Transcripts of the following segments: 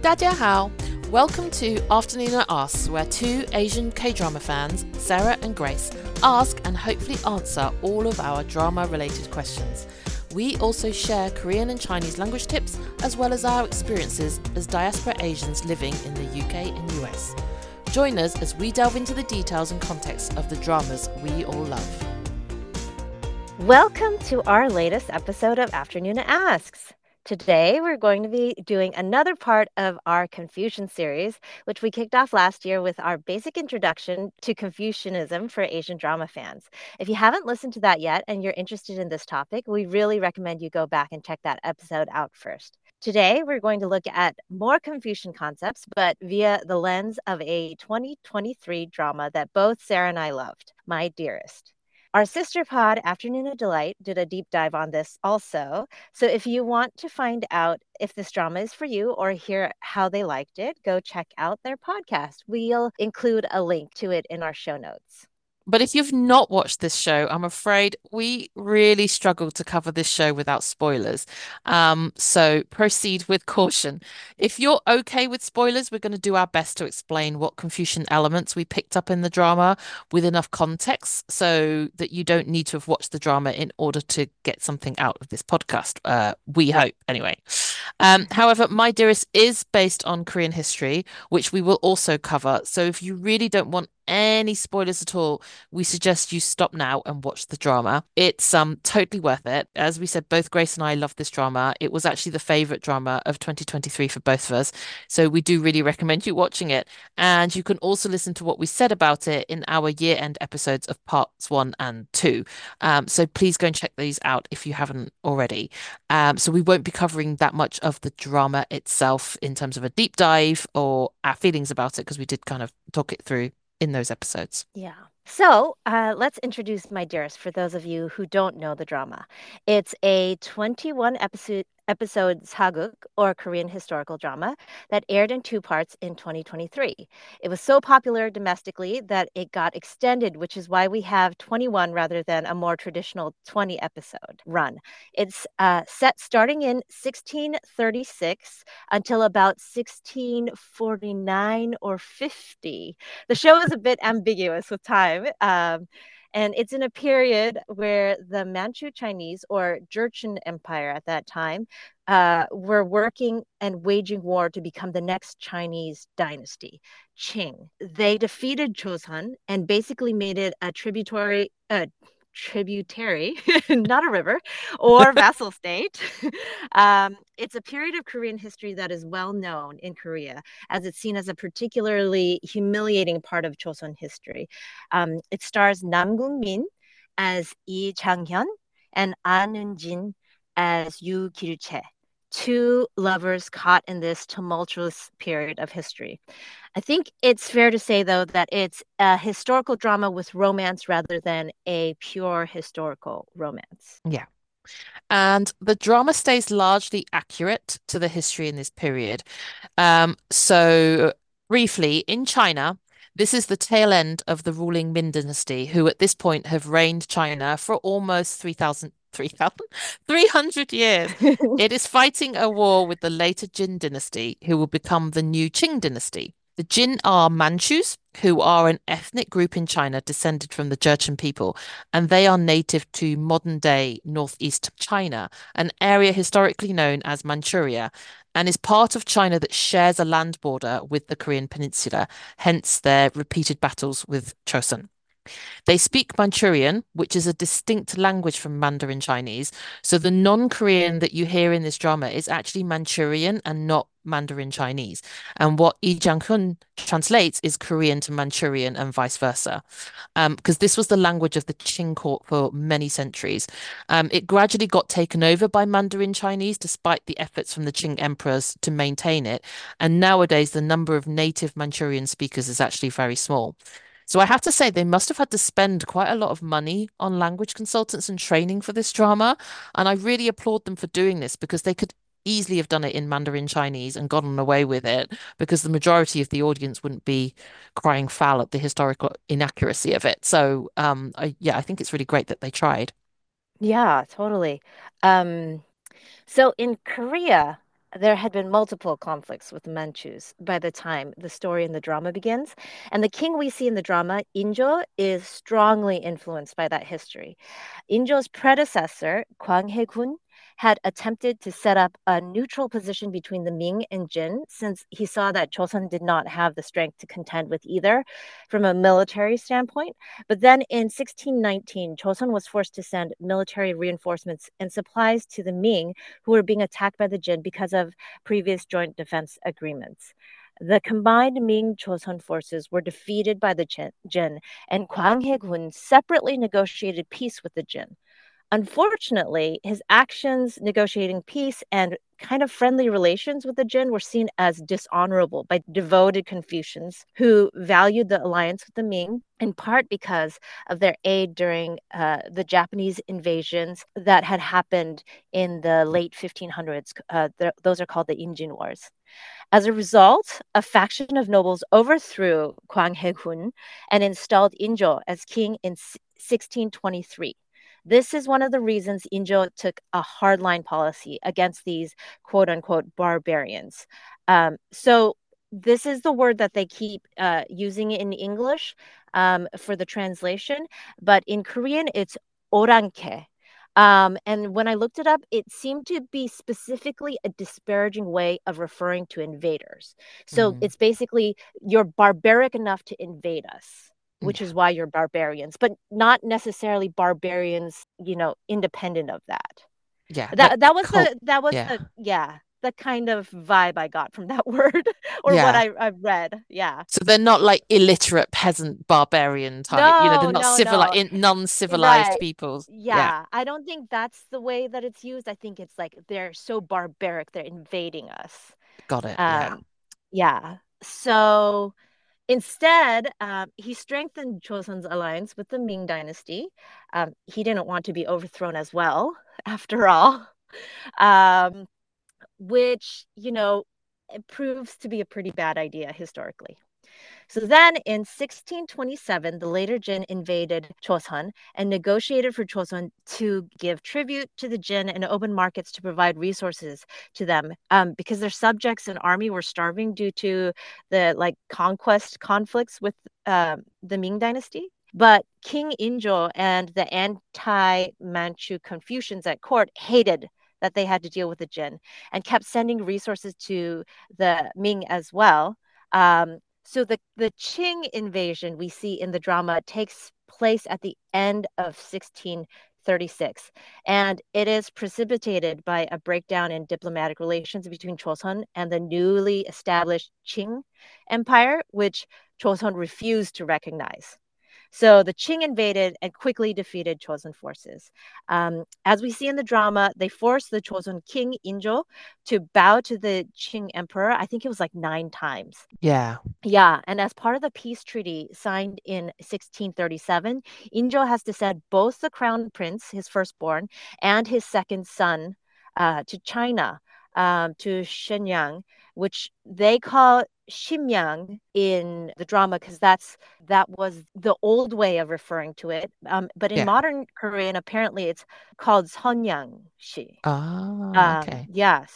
大家好, welcome to Afternoon at Asks, where two Asian K-drama fans, Sarah and Grace, ask and hopefully answer all of our drama-related questions. We also share Korean and Chinese language tips, as well as our experiences as diaspora Asians living in the UK and US. Join us as we delve into the details and context of the dramas we all love. Welcome to our latest episode of Afternoon Asks. Today, we're going to be doing another part of our Confucian series, which we kicked off last year with our basic introduction to Confucianism for Asian drama fans. If you haven't listened to that yet and you're interested in this topic, we really recommend you go back and check that episode out first. Today, we're going to look at more Confucian concepts, but via the lens of a 2023 drama that both Sarah and I loved, My Dearest. Our sister pod, Afternoon of Delight, did a deep dive on this also. So if you want to find out if this drama is for you or hear how they liked it, go check out their podcast. We'll include a link to it in our show notes. But if you've not watched this show, I'm afraid we really struggle to cover this show without spoilers. So proceed with caution. If you're okay with spoilers, we're going to do our best to explain what Confucian elements we picked up in the drama with enough context so that you don't need to have watched the drama in order to get something out of this podcast. We hope, anyway. However, My Dearest is based on Korean history, which we will also cover. So if you really don't want any spoilers at all, we suggest you stop now and watch the drama. It's totally worth it. As we said, both Grace and I love this drama. It was actually the favorite drama of 2023 for both of us. So we do really recommend you watching it. And you can also listen to what we said about it in our year-end episodes of parts 1 and 2. So please go and check these out if you haven't already. So we won't be covering that much of the drama itself in terms of a deep dive or our feelings about it, because we did kind of talk it through in those episodes. Yeah. So let's introduce My Dearest for those of you who don't know the drama. It's a 21 episode saguk, or Korean historical drama, that aired in two parts in 2023. It was so popular domestically that it got extended, which is why we have 21 rather than a more traditional 20 episode run. It's set starting in 1636 until about 1649 or 50. The show is a bit ambiguous with time. And it's in a period where the Manchu Chinese, or Jurchen Empire at that time, were working and waging war to become the next Chinese dynasty, Qing. They defeated Joseon and basically made it a tributary, not a river, or vassal state. It's a period of Korean history that is well known in Korea, as it's seen as a particularly humiliating part of Joseon history. It stars Nam Gung-min as Lee Chang-hyun and An Eun-jin as Yu Kil-che, two lovers caught in this tumultuous period of history. I think it's fair to say, though, that it's a historical drama with romance rather than a pure historical romance. Yeah. And the drama stays largely accurate to the history in this period. So briefly, in China, this is the tail end of the ruling Ming dynasty, who at this point have reigned China for almost 300 years. It is fighting a war with the later Jin dynasty, who will become the new Qing dynasty. The Jin are Manchus, who are an ethnic group in China descended from the Jurchen people, and they are native to modern-day northeast China, an area historically known as Manchuria, and is part of China that shares a land border with the Korean peninsula, hence their repeated battles with Chosun. They speak Manchurian, which is a distinct language from Mandarin Chinese. So the non-Korean that you hear in this drama is actually Manchurian and not Mandarin Chinese. And what Lee Jang-hyun translates is Korean to Manchurian and vice versa. Because this was the language of the Qing court for many centuries. It gradually got taken over by Mandarin Chinese despite the efforts from the Qing emperors to maintain it. And nowadays, the number of native Manchurian speakers is actually very small. So I have to say they must have had to spend quite a lot of money on language consultants and training for this drama. And I really applaud them for doing this, because they could easily have done it in Mandarin Chinese and gotten away with it, because the majority of the audience wouldn't be crying foul at the historical inaccuracy of it. So I think it's really great that they tried. Yeah, totally. So in Korea, there had been multiple conflicts with the Manchus by the time the story in the drama begins. And the king we see in the drama, Injo, is strongly influenced by that history. Injo's predecessor, Kwang Hae-kun, had attempted to set up a neutral position between the Ming and Jin since he saw that Joseon did not have the strength to contend with either from a military standpoint. But then in 1619, Joseon was forced to send military reinforcements and supplies to the Ming, who were being attacked by the Jin because of previous joint defense agreements. The combined Ming Joseon forces were defeated by the Jin, and Kwang Hae-kun separately negotiated peace with the Jin. Unfortunately, his actions negotiating peace and kind of friendly relations with the Jin were seen as dishonorable by devoted Confucians who valued the alliance with the Ming, in part because of their aid during the Japanese invasions that had happened in the late 1500s. Those are called the Injin Wars. As a result, a faction of nobles overthrew Kwang Hae-kun and installed Injo as king in 1623. This is one of the reasons Injo took a hardline policy against these quote unquote barbarians. So, this is the word that they keep using in English for the translation, but in Korean, it's oranke. And when I looked it up, it seemed to be specifically a disparaging way of referring to invaders. So Mm, it's basically you're barbaric enough to invade us, which is yeah. why you're barbarians, but not necessarily barbarians, independent of that. Yeah. Like That was cult. the Yeah. yeah, the kind of vibe I got from that word or what Yeah. I've read. Yeah. So they're not like illiterate peasant barbarian type. They're No, not no, civil, no. non-civilized Right. peoples. Yeah. Yeah, I don't think that's the way that it's used. I think it's like they're so barbaric, they're invading us. Got it. Yeah. Um, yeah. So instead, he strengthened Joseon's alliance with the Ming dynasty. He didn't want to be overthrown as well, after all, um, which, it proves to be a pretty bad idea historically. So then in 1627, the later Jin invaded Joseon and negotiated for Joseon to give tribute to the Jin and open markets to provide resources to them because their subjects and army were starving due to the conquest conflicts with the Ming dynasty. But King Injo and the anti-Manchu Confucians at court hated that they had to deal with the Jin and kept sending resources to the Ming as well. So the Qing invasion we see in the drama takes place at the end of 1636, and it is precipitated by a breakdown in diplomatic relations between Joseon and the newly established Qing Empire, which Joseon refused to recognize. So the Qing invaded and quickly defeated Joseon forces. As we see in the drama, they forced the Joseon king Injo to bow to the Qing emperor. I think it was like 9 times. Yeah. Yeah, and as part of the peace treaty signed in 1637, Injo has to send both the crown prince, his firstborn, and his second son to China, to Shenyang, which they call Ximyang in the drama because that was the old way of referring to it. But in Yeah. modern Korean, apparently it's called Seonyang-shi. Ah, okay. Yeah,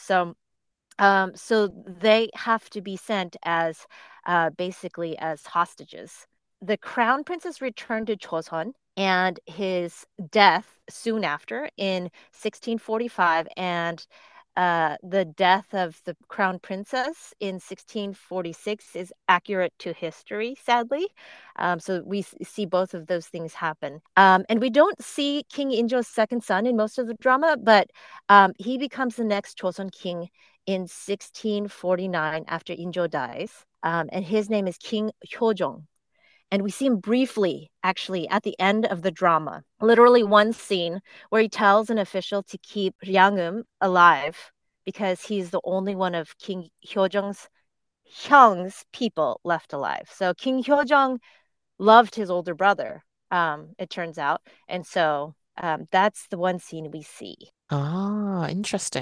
so they have to be sent as basically as hostages. The crown princess returned to Joseon and his death soon after in 1645 and the death of the crown princess in 1646 is accurate to history, sadly. So we see both of those things happen. And we don't see King Injo's second son in most of the drama, but he becomes the next Joseon king in 1649 after Injo dies. And his name is King Hyojong. And we see him briefly, actually, at the end of the drama. Literally one scene where he tells an official to keep Ryangum alive because he's the only one of King Hyojong's Hyung's people left alive. So King Hyojong loved his older brother, it turns out. And so that's the one scene we see. Ah, interesting.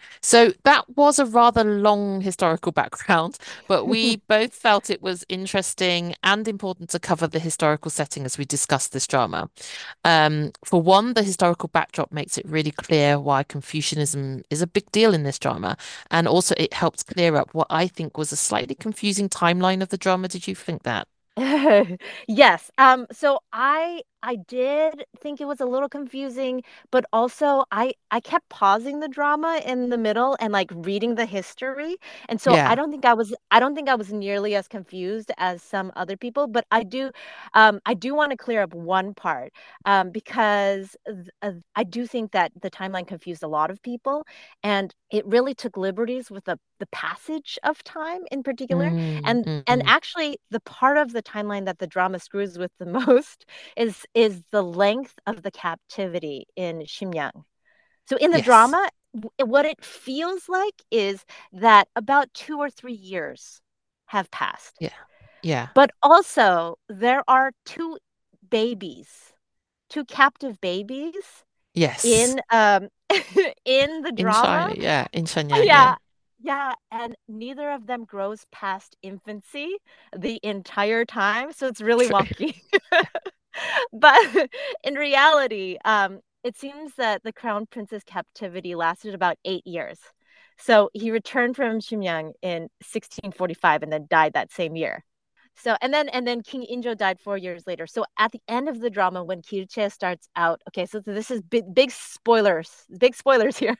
So that was a rather long historical background, but we both felt it was interesting and important to cover the historical setting as we discussed this drama. For one, the historical backdrop makes it really clear why Confucianism is a big deal in this drama, and also it helps clear up what I think was a slightly confusing timeline of the drama. Did you think that? Yes. So I did think it was a little confusing, but also I kept pausing the drama in the middle and like reading the history. And so Yeah. I don't think I was nearly as confused as some other people, but I do want to clear up one part because I do think that the timeline confused a lot of people and it really took liberties with the passage of time in particular. Mm, And mm. actually, the part of the timeline that the drama screws with the most is the length of the captivity in Xinjiang. So in the Yes. drama, what it feels like is that about 2 or 3 years have passed. Yeah. Yeah. But also, there are babies, two captive babies Yes. in in the In China. drama. Yeah. In Shenyang. Yeah. Yeah. Yeah, and neither of them grows past infancy the entire time, so it's really True. wonky. But in reality, it seems that the crown prince's captivity lasted about 8 years. So he returned from Xinjiang in 1645 and then died that same year. So and then King Injo died 4 years later. So at the end of the drama, when Kirche starts out, okay, so this is big spoilers here.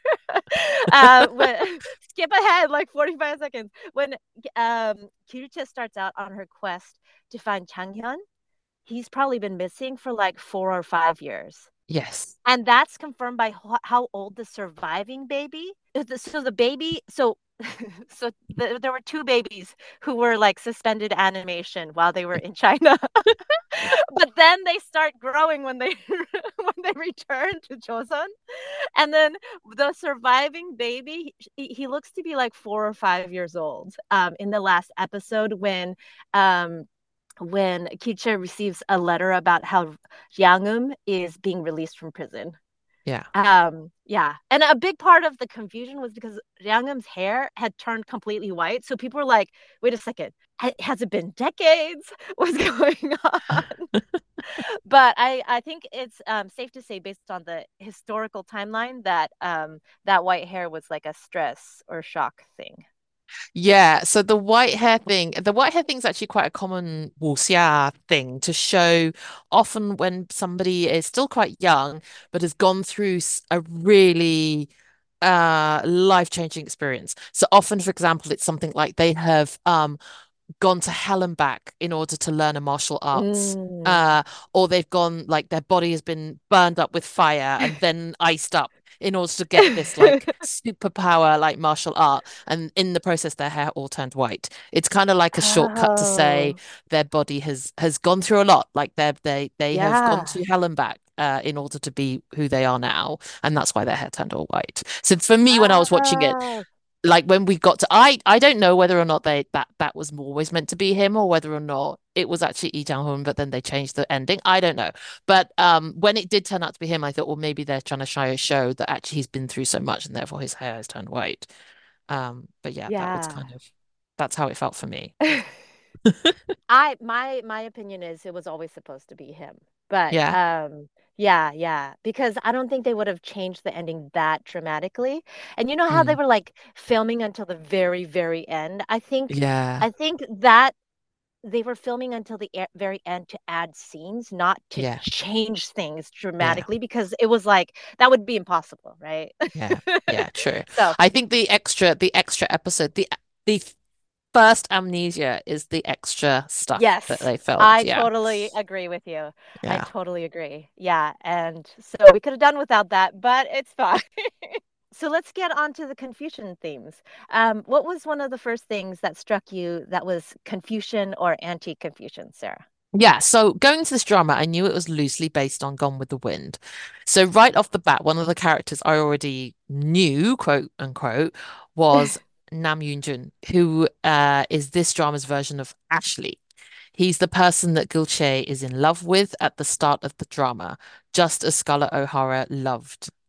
Skip ahead like 45 seconds. When Kirche starts out on her quest to find Changhyun, he's probably been missing for like 4 or 5 years. Yes. And that's confirmed by how old the surviving baby. So the baby, so there were two babies who were like suspended animation while they were in China, but then they start growing when they when they return to Joseon, and then the surviving baby, he looks to be like 4 or 5 years old. In the last episode when Kicha receives a letter about how Yang is being released from prison. Yeah. Yeah. And a big part of the confusion was because Yang hair had turned completely white. So people were like, wait a second, has it been decades? What's going on? But I think it's safe to say, based on the historical timeline, that that white hair was like a stress or shock thing. Yeah, so the white hair thing is actually quite a common wuxia thing to show often when somebody is still quite young but has gone through a really life-changing experience. So often, for example, it's something like they have gone to hell and back in order to learn a martial arts. Mm. Uh, or they've gone like their body has been burned up with fire and then iced up in order to get this like superpower like martial art, and in the process their hair all turned white. It's kind of like a shortcut to say Oh, their body has gone through a lot, like they have gone yeah. to hell and back in order to be who they are now, and that's why their hair turned all white. So for me, when I was watching it, Oh, like when we got to I don't know whether or not that was always meant to be him or whether or not it was actually Lee Jang-hoon, but then they changed the ending. I don't know. But when it did turn out to be him, I thought, well, maybe they're trying to show that actually he's been through so much and therefore his hair has turned white. But yeah, that was yeah. kind of that's how it felt for me. My opinion is it was always supposed to be him. But Yeah. yeah, yeah, because I don't think they would have changed the ending that dramatically. And you know how they Mm. were like filming until the very, very end? Yeah. I think that they were filming until the very end to add scenes, not to Yeah. change things Yeah. dramatically because it was like that would be impossible, right? Yeah. Yeah. True. So, I think the extra episode, the first Amnesia is the extra stuff that yes, they filmed. I Yeah. totally agree with you. I Yeah. totally agree. Yeah. And so we could have done without that, but it's fine. So let's get on to the Confucian themes. What was one of the first things that struck you that was Confucian or anti-Confucian, Sarah? Yeah, so going into this drama, I knew it was loosely based on Gone with the Wind. So right off the bat, one of the characters I already knew, quote unquote, was Nam Yoon-jun, who is this drama's version of Ashley. He's the person that Gulche is in love with at the start of the drama, just as Scarlett O'Hara loved.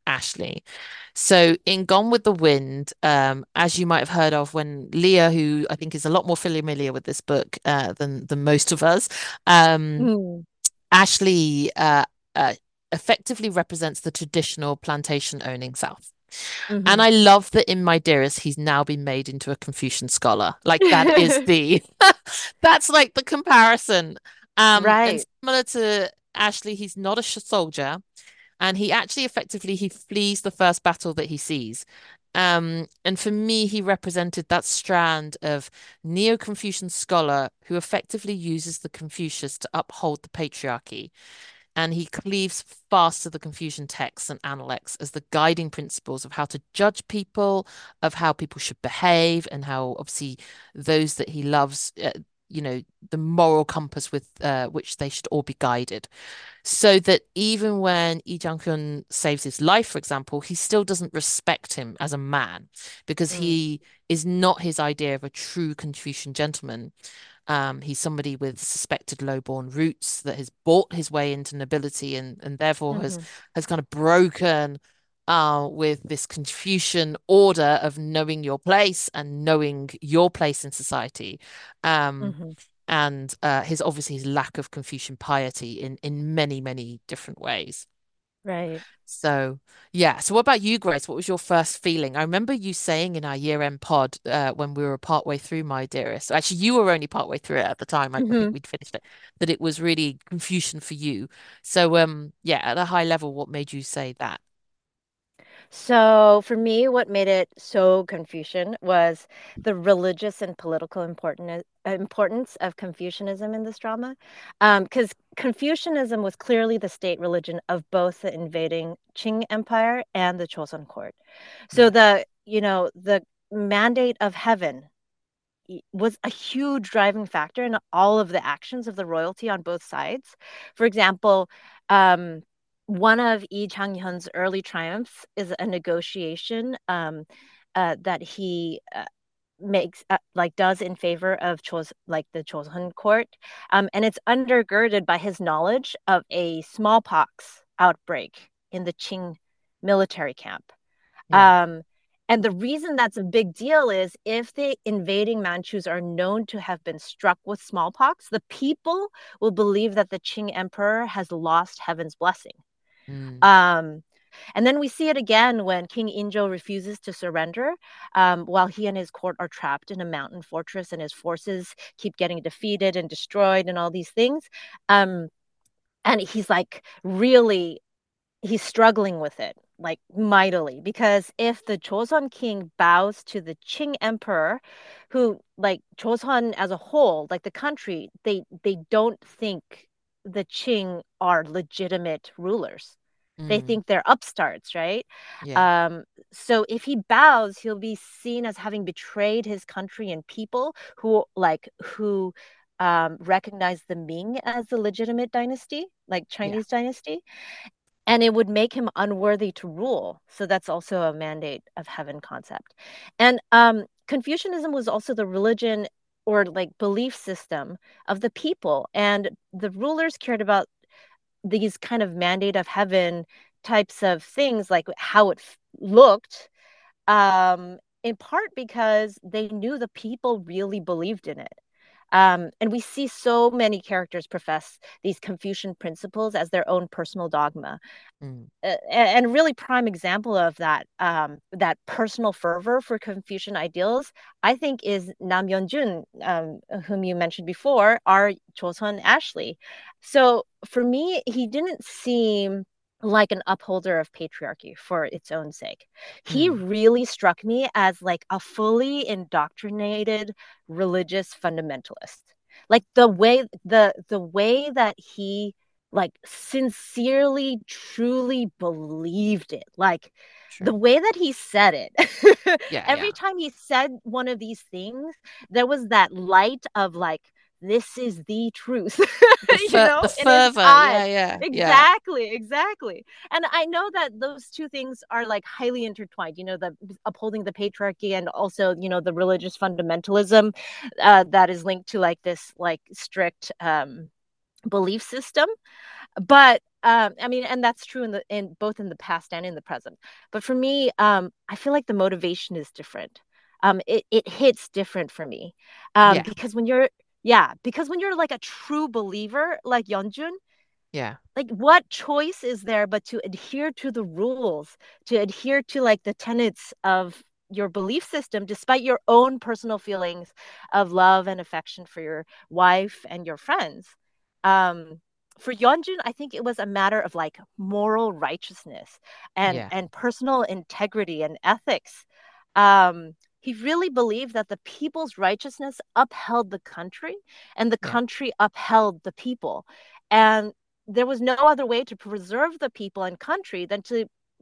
Ashley. So in Gone with the Wind, as you might have heard of, when Leah, who I think is a lot more familiar with this book than most of us, um, Mm. Ashley uh, effectively represents the traditional plantation owning South. And Hmm. I love that in My Dearest, he's now been made into a Confucian scholar. Like that is the that's like the comparison. And Right. similar to Ashley, he's not a soldier, and he actually effectively he flees the first battle that he sees. And for me, he represented that strand of Neo-Confucian scholar who effectively uses the Confucius to uphold the patriarchy, and he cleaves fast to the Confucian texts and Analects as the guiding principles of how to judge people, of how people should behave, and how obviously those that he loves, the moral compass with which they should all be guided. So that even when Lee Jung-hyun saves his life, for example, he still doesn't respect him as a man because Mm. he is not his idea of a true Confucian gentleman. He's somebody with suspected low-born roots that has bought his way into nobility and therefore has Hmm. has kind of broken with this Confucian order of knowing your place and knowing your place in society. Um, Hmm. and his obviously his lack of Confucian piety in many different ways. Right. So yeah. So what about you, Grace? What was your first feeling? I remember you saying in our year-end pod when we were partway through My Dearest. Actually, you were only partway through it at the time. I think Hmm. we'd finished it. That it was really Confucian for you. So yeah, at a high level, what made you say that? So for me, what made it so Confucian was the religious and political importance of Confucianism in this drama. Because Confucianism was clearly the state religion of both the invading Qing Empire and the Joseon court. So Yeah. the mandate of heaven was a huge driving factor in all of the actions of the royalty on both sides. For example, um, one of Lee Chang-hyun's early triumphs is a negotiation that he makes like does in favor of the Joseon court, and it's undergirded by his knowledge of a smallpox outbreak in the Qing military camp. Yeah. Um, and the reason that's a big deal is if the invading Manchus are known to have been struck with smallpox, the people will believe that the Qing emperor has lost heaven's blessing. Mm, Um, and then we see it again when King Injo refuses to surrender, while he and his court are trapped in a mountain fortress and his forces keep getting defeated and destroyed and all these things. Um, and he's like really he's struggling with it like mightily because if the Joseon king bows to the Qing emperor, who like Joseon as a whole, like the country, they don't think the Qing are legitimate rulers. They mm, think they're upstarts, right? yeah. Um, so if he bows, he'll be seen as having betrayed his country and people who recognize the Ming as the legitimate dynasty, like Yeah. Chinese dynasty, and it would make him unworthy to rule. So that's also a mandate of heaven concept. And Confucianism was also the religion or like belief system of the people, and the rulers cared about these kind of mandate of heaven types of things, like how it looked, in part because they knew the people really believed in it. And we see so many characters profess these Confucian principles as their own personal dogma. Mm, And a really prime example of that personal fervor for Confucian ideals, I think, is Nam Yeonjun, whom you mentioned before, our Joseon Ashley. So for me, he didn't seem like an upholder of patriarchy for its own sake. He mm, really struck me as like a fully indoctrinated religious fundamentalist. Like the way that he like sincerely truly believed it, like sure. the way that he said it. Yeah, Every yeah. time he said one of these things, there was that light of like, this is the truth, The in his fervor. eyes. Yeah, yeah, yeah. Exactly. And I know that those two things are like highly intertwined, the upholding the patriarchy and also, the religious fundamentalism that is linked to like this like strict belief system. But I mean, and that's true in both in the past and in the present. But for me, I feel like the motivation is different. It hits different for me. Yeah, Because when you're yeah, because when you're like a true believer, like Yeonjun, yeah, like what choice is there but to adhere to the rules, to adhere to like the tenets of your belief system, despite your own personal feelings of love and affection for your wife and your friends. Um, for Yeonjun, I think it was a matter of like moral righteousness yeah, and personal integrity and ethics. He really believed that the people's righteousness upheld the country and the yeah, country upheld the people. And there was no other way to preserve the people and country than to,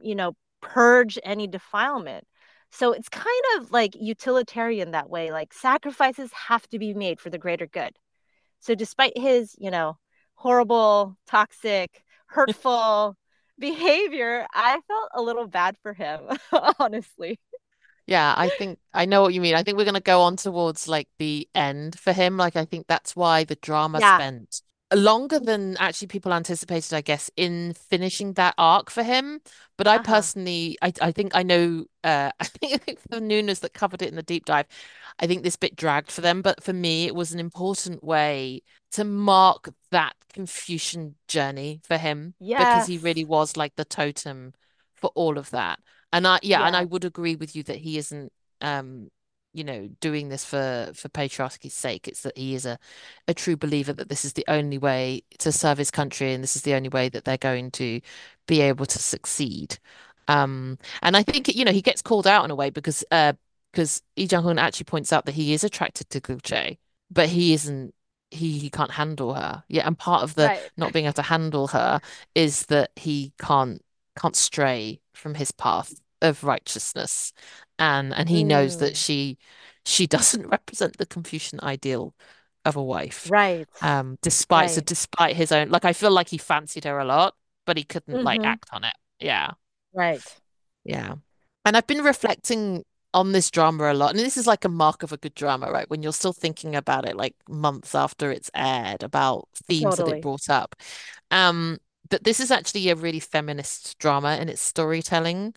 purge any defilement. So it's kind of like utilitarian that way. Like sacrifices have to be made for the greater good. So despite his, horrible, toxic, hurtful behavior, I felt a little bad for him, honestly. yeah. I think I know what you mean. I think we're going to go on towards like the end for him. Like, I think that's why the drama Yeah. spent longer than actually people anticipated, I guess, in finishing that arc for him. But I Uh-huh. personally, I think I know, I think the Nunas that covered it in the deep dive, I think this bit dragged for them. But for me, it was an important way to mark that Confucian journey for him because he Yes. really was like the totem for all of that. And I Yeah. would agree with you that he isn't um doing this for patriarchy's sake. It's that he is a true believer that this is the only way to serve his country and this is the only way that they're going to be able to succeed. And I think, he gets called out in a way because Lee Jung-hoon actually points out that he is attracted to Gulche, but he isn't he can't handle her. Yeah, and part of the Right. not being able to handle her is that he can't stray from his path of righteousness. And he knows that Mm, she doesn't represent the Confucian ideal of a wife. right. Right. Despite his own, like, I feel like he fancied her a lot, but he couldn't like Mm-hmm. act on it. Yeah. Right. Yeah. And I've been reflecting on this drama a lot. And this is like a mark of a good drama, right? When you're still thinking about it like months after it's aired, about themes that it Totally. brought up. Um, but this is actually a really feminist drama in its storytelling.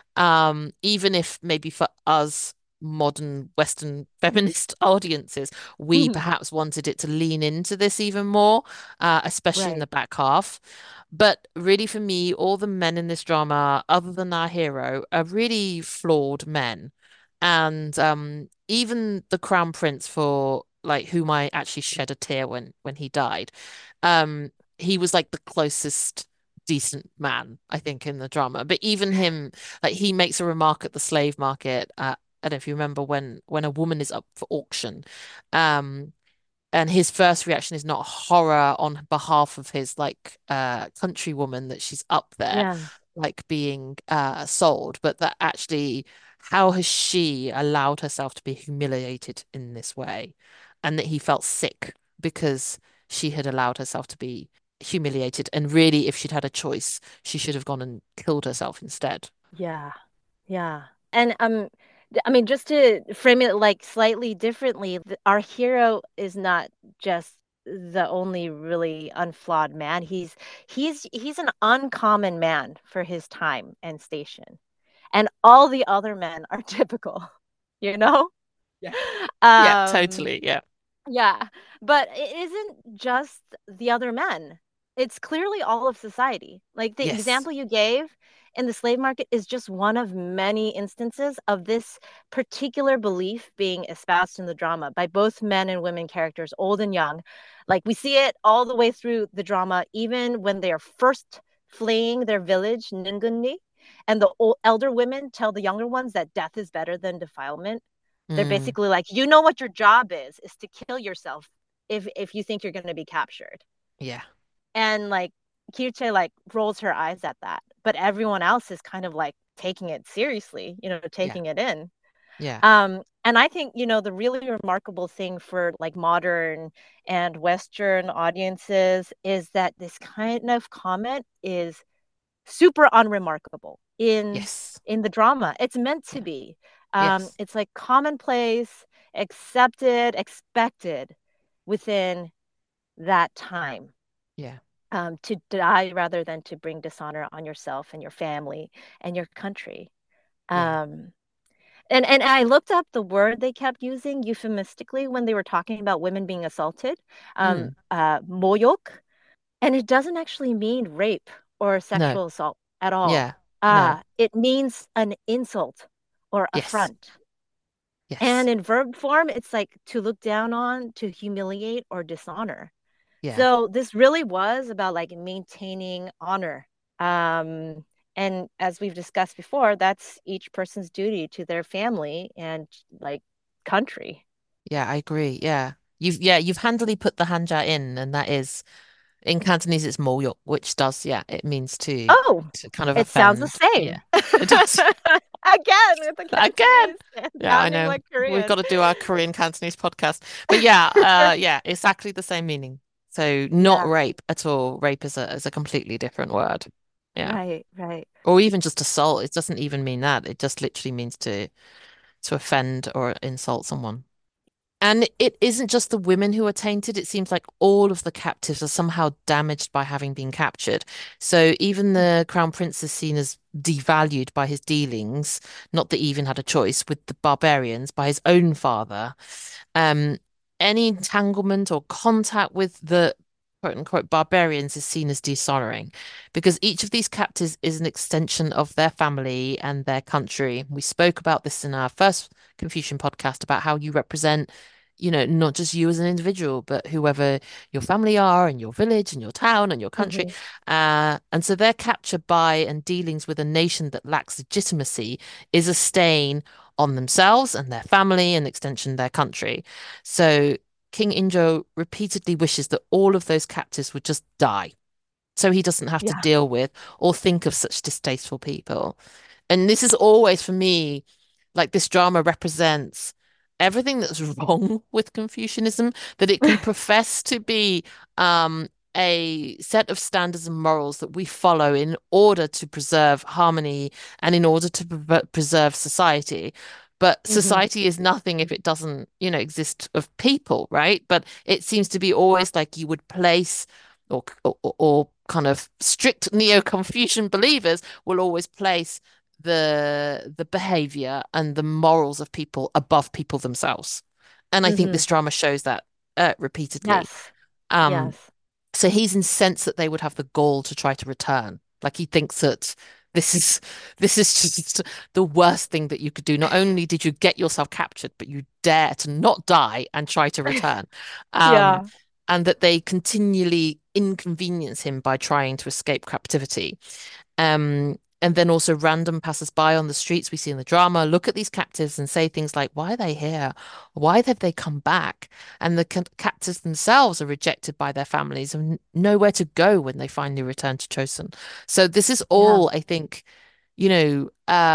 Even if maybe for us modern Western feminist audiences, we perhaps wanted it to lean into this even more, especially in Right. the back half. But really, for me, all the men in this drama, other than our hero, are really flawed men. And even the Crown Prince, for like whom I actually shed a tear when he died, um, he was like the closest decent man, I think, in the drama. But even him, like, he makes a remark at the slave market. I don't know if you remember when a woman is up for auction, um, and his first reaction is not horror on behalf of his like countrywoman that she's up there Yeah. like being sold, but that actually how has she allowed herself to be humiliated in this way? And that he felt sick because she had allowed herself to be humiliated. And really, if she'd had a choice, she should have gone and killed herself instead. Yeah. Yeah. And I mean, just to frame it like slightly differently, our hero is not just the only really unflawed man. He's an uncommon man for his time and station. And all the other men are typical, you know? Yeah. Yeah, Um, totally. Yeah. yeah, but it isn't just the other men. It's clearly all of society. Like the Yes. example you gave in the slave market is just one of many instances of this particular belief being espoused in the drama by both men and women characters, old and young. Like we see it all the way through the drama, even when they are first fleeing their village, Nungunni, and the elder women tell the younger ones that death is better than defilement. They're Mm, basically like, you know what your job is to kill yourself if you think you're going to be captured. yeah. And like Kirche like rolls her eyes at that, but everyone else is kind of like taking it seriously, Yeah. taking it in. Yeah. And I think, the really remarkable thing for like modern and Western audiences is that this kind of comment is super unremarkable Yes. in the drama. It's meant to Yeah. be. Yes. It's like commonplace, accepted, expected within that time. Yeah. to die rather than to bring dishonor on yourself and your family and your country. Yeah. Um, and I looked up the word they kept using euphemistically when they were talking about women being assaulted, Mm. 모욕, and it doesn't actually mean rape or No. sexual assault at all. Yeah. No. It means an insult or Yes. affront. Yes. And in verb form, it's like to look down on, to humiliate, or dishonor. Yeah. So this really was about like maintaining honor. Um, and as we've discussed before, that's each person's duty to their family and like country. Yeah, I agree. Yeah. You've handily put the hanja in, and that is in Cantonese it's moyok, which does, yeah, it means Oh, to kind of it sounds the offend. same. Yeah. It does. Again, with the Again. Cantonese Yeah, I sounding know. like We've got Korean. to do our Korean Cantonese podcast. But yeah, yeah, exactly the same meaning. So not Yeah, rape at all. Rape is a completely different word. Yeah. right, right. Or even just assault. It doesn't even mean that. It just literally means to offend or insult someone. And it isn't just the women who are tainted. It seems like all of the captives are somehow damaged by having been captured. So even the crown prince is seen as devalued by his dealings, not that he even had a choice, with the barbarians by his own father. Um, any entanglement or contact with the quote unquote barbarians is seen as dishonoring because each of these captives is an extension of their family and their country. We spoke about this in our first Confucian podcast about how you represent, not just you as an individual, but whoever your family are and your village and your town and your country. Hmm. And so their capture by and dealings with a nation that lacks legitimacy is a stain on themselves and their family and extension their country. So King Injo repeatedly wishes that all of those captives would just die so he doesn't have to Yeah. deal with or think of such distasteful people. And this is always for me, like this drama represents everything that's wrong with Confucianism, that it can profess to be a set of standards and morals that we follow in order to preserve harmony and in order to preserve society. But Hmm. society is nothing if it doesn't, exist of people, right? But it seems to be always like you would place or kind of strict Neo-Confucian believers will always place the behavior and the morals of people above people themselves. And I think Hmm. this drama shows that repeatedly. Yes. Um, Yes. so he's incensed that they would have the gall to try to return. Like he thinks that this is this is just the worst thing that you could do. Not only did you get yourself captured, but you dare to not die and try to return. Um, Yeah. and that they continually inconvenience him by trying to escape captivity. And then also random passers-by on the streets we see in the drama look at these captives and say things like, "Why are they here? Why have they come back?" And the captives themselves are rejected by their families and nowhere to go when they finally return to Chosun. So this is Yeah. all, I think, you know,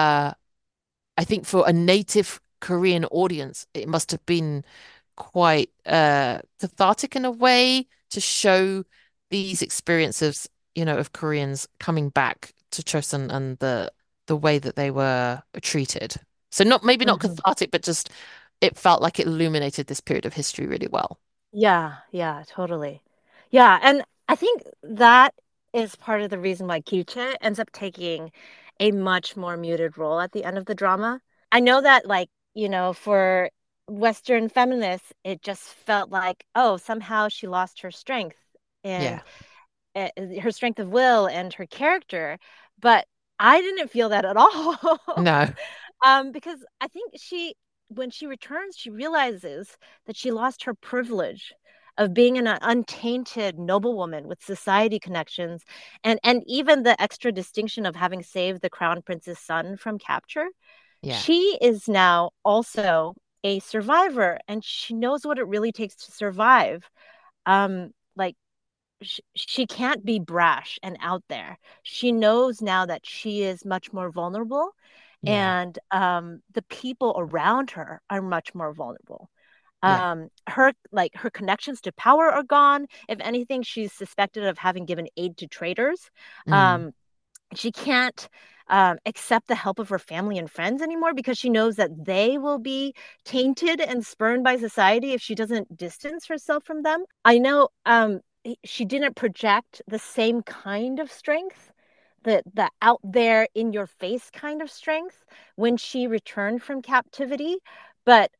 I think for a native Korean audience, it must have been quite cathartic in a way to show these experiences, of Koreans coming back to Chosun and the way that they were treated. So maybe not Hmm. cathartic, but just it felt like it illuminated this period of history really well. Yeah. Yeah. Totally. Yeah. And I think that is part of the reason why Kyuche ends up taking a much more muted role at the end of the drama. I know that, like, for Western feminists, it just felt like, oh, somehow she lost her strength and Yeah. her strength of will and her character. But I didn't feel that at all. No. Because I think when she returns, she realizes that she lost her privilege of being an untainted noblewoman with society connections and even the extra distinction of having saved the crown prince's son from capture. Yeah. She is now also a survivor and she knows what it really takes to survive. Like she can't be brash and out there. She knows now that she is much more vulnerable, Yeah. and the people around her are much more vulnerable. Yeah. Her connections to power are gone. If anything, she's suspected of having given aid to traitors. Mm. Um, she can't accept the help of her family and friends anymore because she knows that they will be tainted and spurned by society if she doesn't distance herself from them. I know she didn't project the same kind of strength, the out there in your face kind of strength when she returned from captivity. But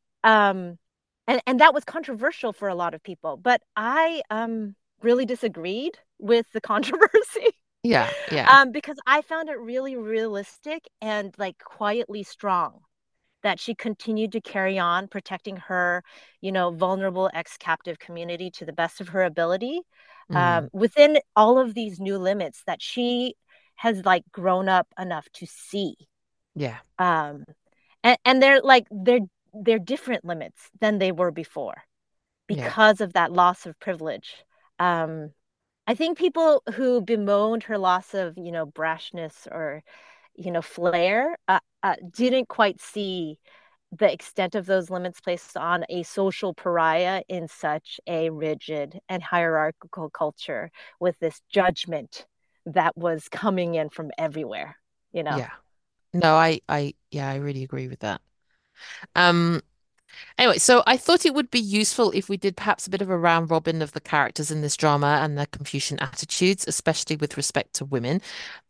and that was controversial for a lot of people. But I really disagreed with the controversy. Yeah, yeah, Because I found it really realistic and like quietly strong that she continued to carry on protecting her, vulnerable ex-captive community to the best of her ability, mm, within all of these new limits that she has like grown up enough to see. yeah, Um, and they're different limits than they were before yeah, because of that loss of privilege. Um, I think people who bemoaned her loss of, brashness or, flair, didn't quite see the extent of those limits placed on a social pariah in such a rigid and hierarchical culture with this judgment that was coming in from everywhere, you know? yeah. No, yeah, I really agree with that. Um, Anyway, so I thought it would be useful if we did perhaps a bit of a round robin of the characters in this drama and their Confucian attitudes, especially with respect to women,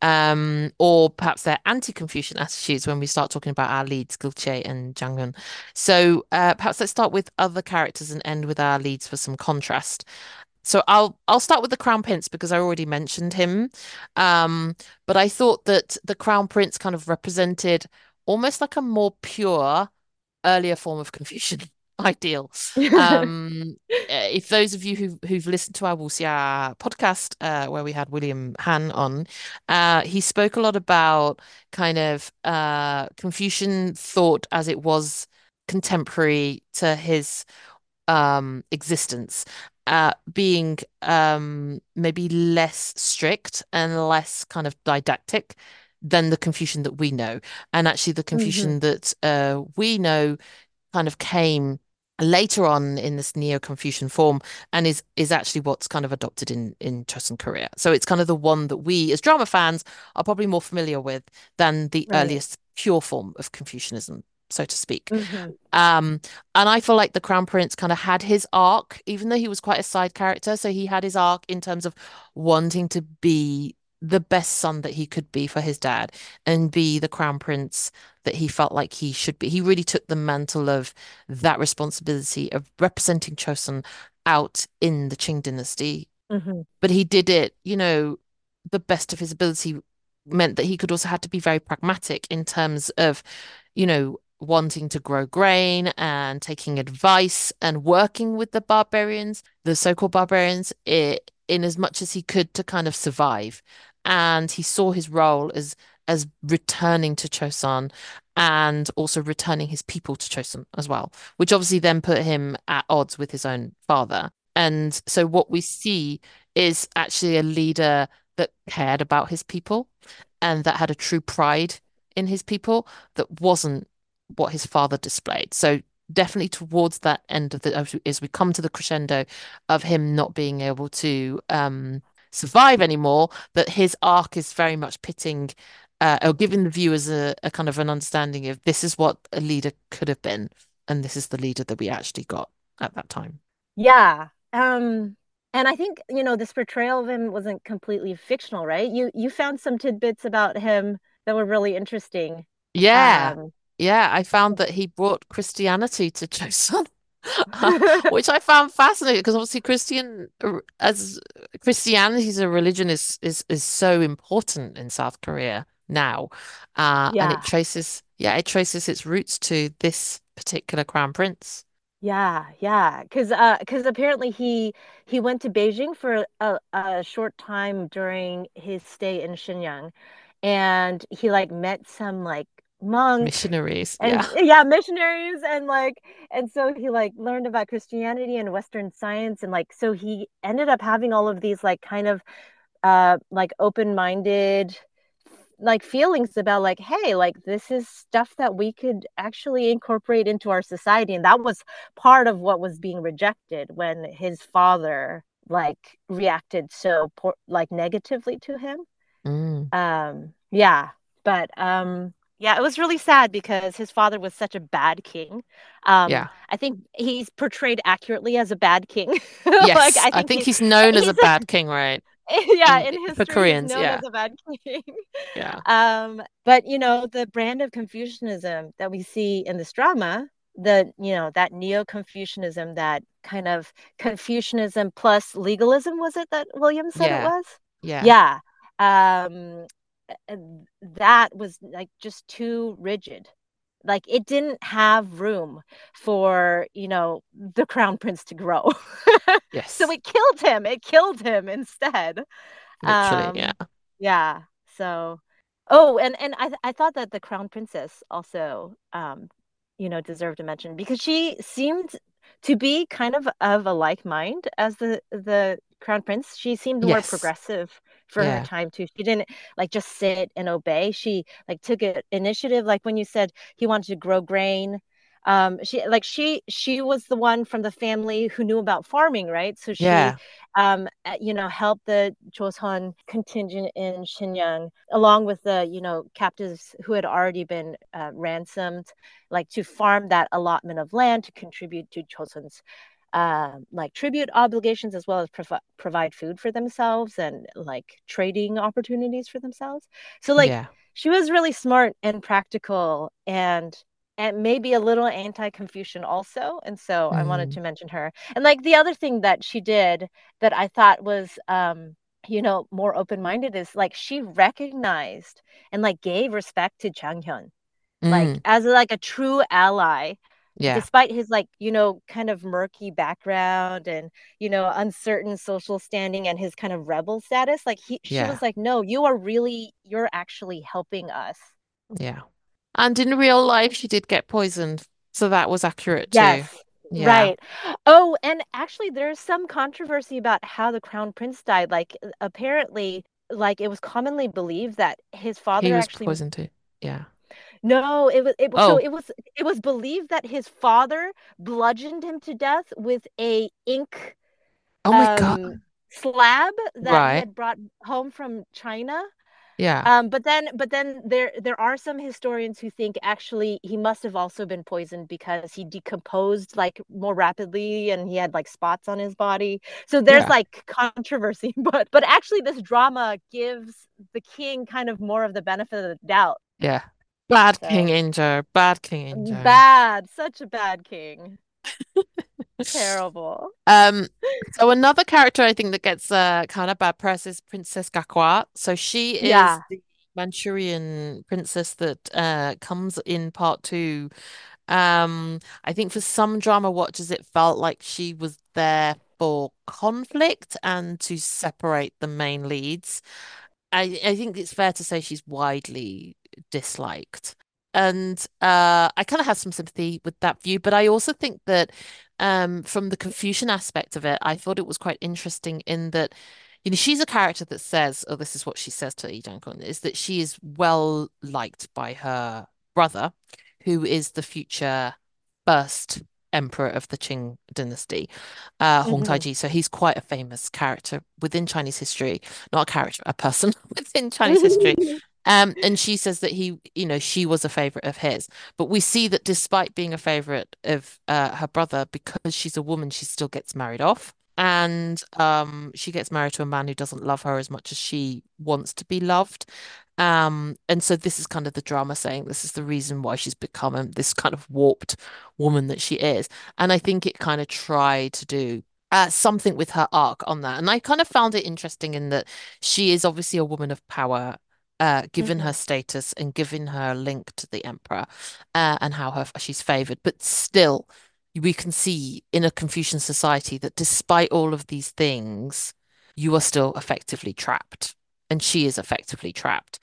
or perhaps their anti-Confucian attitudes when we start talking about our leads, Gilche and Jangun. So perhaps let's start with other characters and end with our leads for some contrast. So I'll start with the Crown Prince because I already mentioned him. But I thought that the Crown Prince kind of represented almost like a more pure earlier form of Confucian ideal. Um, if those of you who've listened to our Wuxia podcast, where we had William Han on, he spoke a lot about kind of Confucian thought as it was contemporary to his existence, being maybe less strict and less kind of didactic than the Confucian that we know. And actually, the Hmm. Confucian that we know kind of came later on in this Neo-Confucian form and is actually what's kind of adopted in Chosun Korea. So it's kind of the one that we as drama fans are probably more familiar with than the Right. earliest pure form of Confucianism, so to speak. Hmm. Um, and I feel like the Crown Prince kind of had his arc, even though he was quite a side character. So he had his arc in terms of wanting to be the best son that he could be for his dad and be the Crown Prince that he felt like he should be. He really took the mantle of that responsibility of representing Chosun out in the Qing dynasty, Hmm. but he did it, the best of his ability meant that he could also had to be very pragmatic in terms of, wanting to grow grain and taking advice and working with the barbarians, the so-called barbarians, in as much as he could to kind of survive. And he saw his role as returning to Chosun and also returning his people to Chosun as well, which obviously then put him at odds with his own father. And so what we see is actually a leader that cared about his people and that had a true pride in his people that wasn't what his father displayed. So definitely towards that end of as we come to the crescendo of him not being able to survive anymore, that his arc is very much pitting or giving the viewers a kind of an understanding of this is what a leader could have been, and this is the leader that we actually got at that time. Yeah. And I think, this portrayal of him wasn't completely fictional, right? You found some tidbits about him that were really interesting. Yeah. Um, Yeah, I found that he brought Christianity to Joseon, which I found fascinating because obviously as Christianity as a religion is so important in South Korea now. And yeah. it traces its roots to this particular crown prince. Yeah, yeah, because apparently he went to Beijing for a short time during his stay in Shenyang, and he like met some like monks Missionaries, and yeah. yeah, missionaries and so he like learned about Christianity and Western science and like so he ended up having all of these like kind of like open-minded like feelings about like hey like this is stuff that we could actually incorporate into our society, and that was part of what was being rejected when his father like reacted so like negatively to him. Mm. Yeah, but Yeah, it was really sad because his father was such a bad king. Yeah. I think he's portrayed accurately as a bad king. Like Yes, I I think think he's known as a he's bad king, right? yeah, In in for history he's Koreans, known as yeah. a bad king. Yeah. But the brand of Confucianism that we see in this drama, that neo-Confucianism, that kind of Confucianism plus legalism, was it that William said it Yeah. was? Yeah. Yeah. Um, that was like just too rigid. Like it didn't have room for, the crown prince to grow. So Yes. it killed him. It killed him instead. Literally, yeah. Um, yeah. So, oh, and I thought that the crown princess also, deserved a mention because she seemed to be kind of a like mind as the crown prince. She seemed more Yes. progressive for her Yeah. time too. She didn't like just sit and obey. She like took a initiative. Like when you said he wanted to grow grain. She was the one from the family who knew about farming, right? So she Yeah. helped the Joseon contingent in Shenyang, along with the, captives who had already been ransomed, like to farm that allotment of land to contribute to Joseon's like tribute obligations, as well as provide food for themselves and like trading opportunities for themselves. So like Yeah. she was really smart and practical and maybe a little anti-Confucian also. And so I wanted Mm. to mention her. And like the other thing that she did that I thought was more open-minded is like she recognized and like gave respect to Jang Hyun, like Mm. as like a true ally, Yeah. despite his like, kind of murky background and, uncertain social standing and his kind of rebel status. Like she Yeah. was like, no, you're actually helping us. Yeah. And in real life, she did get poisoned. So that was accurate too. Yes, Yeah. right. Oh, and actually there's some controversy about how the crown prince died. Like apparently, like it was commonly believed that his He father was actually poisoned too. Yeah. no, Oh, it was believed that his father bludgeoned him to death with a ink oh my God. um slab that he Right. had brought home from China. Yeah. But then there are some historians who think actually he must have also been poisoned because he decomposed like more rapidly and he had like spots on his body. So there's Yeah. like controversy, but actually this drama gives the king kind of more of the benefit of the doubt. Yeah. Bad King So Injo. Bad King Injo. bad, such a bad king. Terrible. Um, so another character I think that gets kind of bad press is Princess Gakwa. So she is Yeah. the Manchurian princess that comes in part two. I think for some drama watchers, it felt like she was there for conflict and to separate the main leads. I think it's fair to say she's widely disliked. And I kind of have some sympathy with that view, but I also think that from the Confucian aspect of it, I thought it was quite interesting in that, she's a character that says, oh, this is what she says to Lee Jang-kun, is that she is well liked by her brother, who is the future first emperor of the Qing dynasty, Hong Hmm. Taiji. So he's quite a famous character within Chinese history, not a character, a person within Chinese history. And she says that she was a favorite of his. But we see that despite being a favorite of her brother, because she's a woman, she still gets married off. And she gets married to a man who doesn't love her as much as she wants to be loved. And so this is kind of the drama saying this is the reason why she's become this kind of warped woman that she is. And I think it kind of tried to do something with her arc on that. And I kind of found it interesting in that she is obviously a woman of power, given her Hmm. status and given her link to the emperor, and how she's favored. But still, we can see in a Confucian society that despite all of these things, you are still effectively trapped. And she is effectively trapped.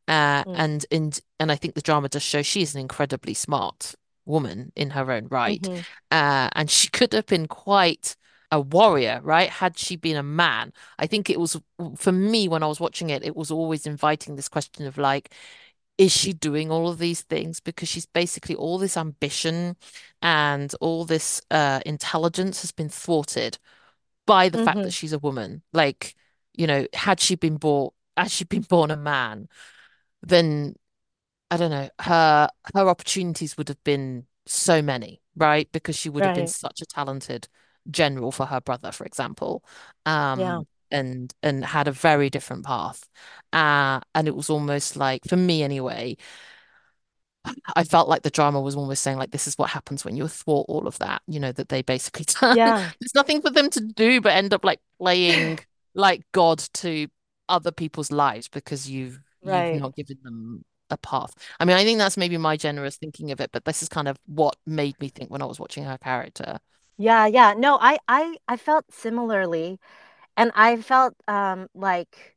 And I think the drama does show she is an incredibly smart woman in her own right. Hmm. And she could have been quite a warrior, right? Had she been a man. I think it was, for me, when I was watching it, it was always inviting this question of like, is she doing all of these things because she's basically all this ambition and all this intelligence has been thwarted by the fact that Hmm. she's a woman. Like, had she been born a man, then I don't know, her opportunities would have been so many, right? Because she would have been Right. such a talented general for her brother, for example, Yeah. and had a very different path. And it was almost like, for me anyway, I felt like the drama was almost saying like this is what happens when you thwart all of that, that they basically turn Yeah. there's nothing for them to do but end up like playing like God to other people's lives because you've Right. not given them a path. I mean, I think that's maybe my generous thinking of it, but this is kind of what made me think when I was watching her character. Yeah, yeah. No, I felt similarly. And I felt like,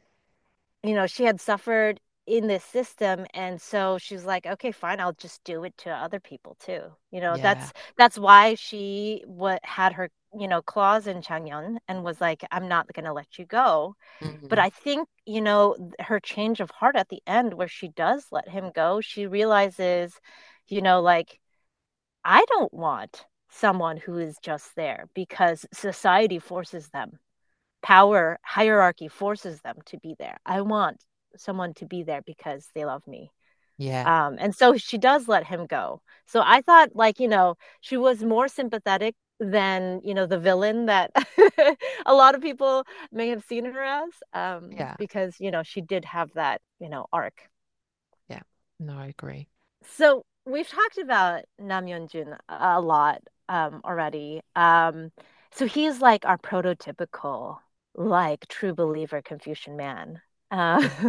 she had suffered in this system, and so she's like, okay, fine, I'll just do it to other people too. Yeah. That's why she what had her, clause in Changyeon and was like, I'm not gonna let you go. But Mm. I think, her change of heart at the end where she does let him go, she realizes, like, I don't want someone who is just there because society forces them. Power hierarchy forces them to be there. I want someone to be there because they love me. Yeah. And so she does let him go. So I thought, like, she was more sympathetic than, the villain that a lot of people may have seen her as, Yeah. because, she did have that, arc. Yeah. No, I agree. So we've talked about Nam Jun a lot already. So he's like our prototypical, like true believer Confucian man. Uh, Yeah.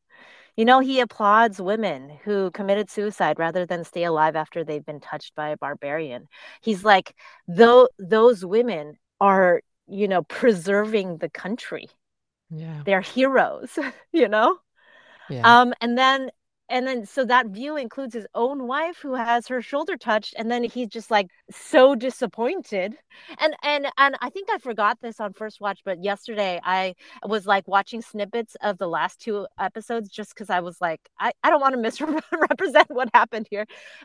he applauds women who committed suicide rather than stay alive after they've been touched by a barbarian. He's like, though those women are, preserving the country. Yeah. They're heroes, you know? Yeah. And then so that view includes his own wife who has her shoulder touched, and then he's just like so disappointed. And I think I forgot this on first watch, but yesterday I was like watching snippets of the last two episodes just because I was like, I don't want to misrepresent what happened here.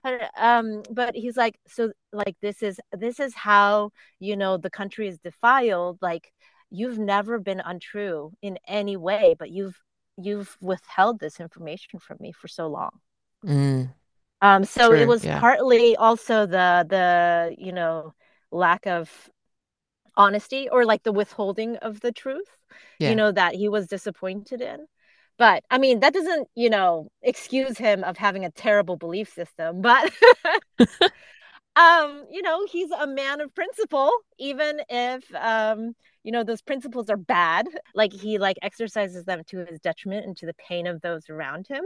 But he's like, so like this is how the country is defiled. Like you've never been untrue in any way, but you've withheld this information from me for so long. Mm. So it True. was Yeah. partly also the lack of honesty or like the withholding of the truth, Yeah. that he was disappointed in. But I mean, that doesn't, excuse him of having a terrible belief system. But he's a man of principle, even if those principles are bad. Like he like exercises them to his detriment and to the pain of those around him.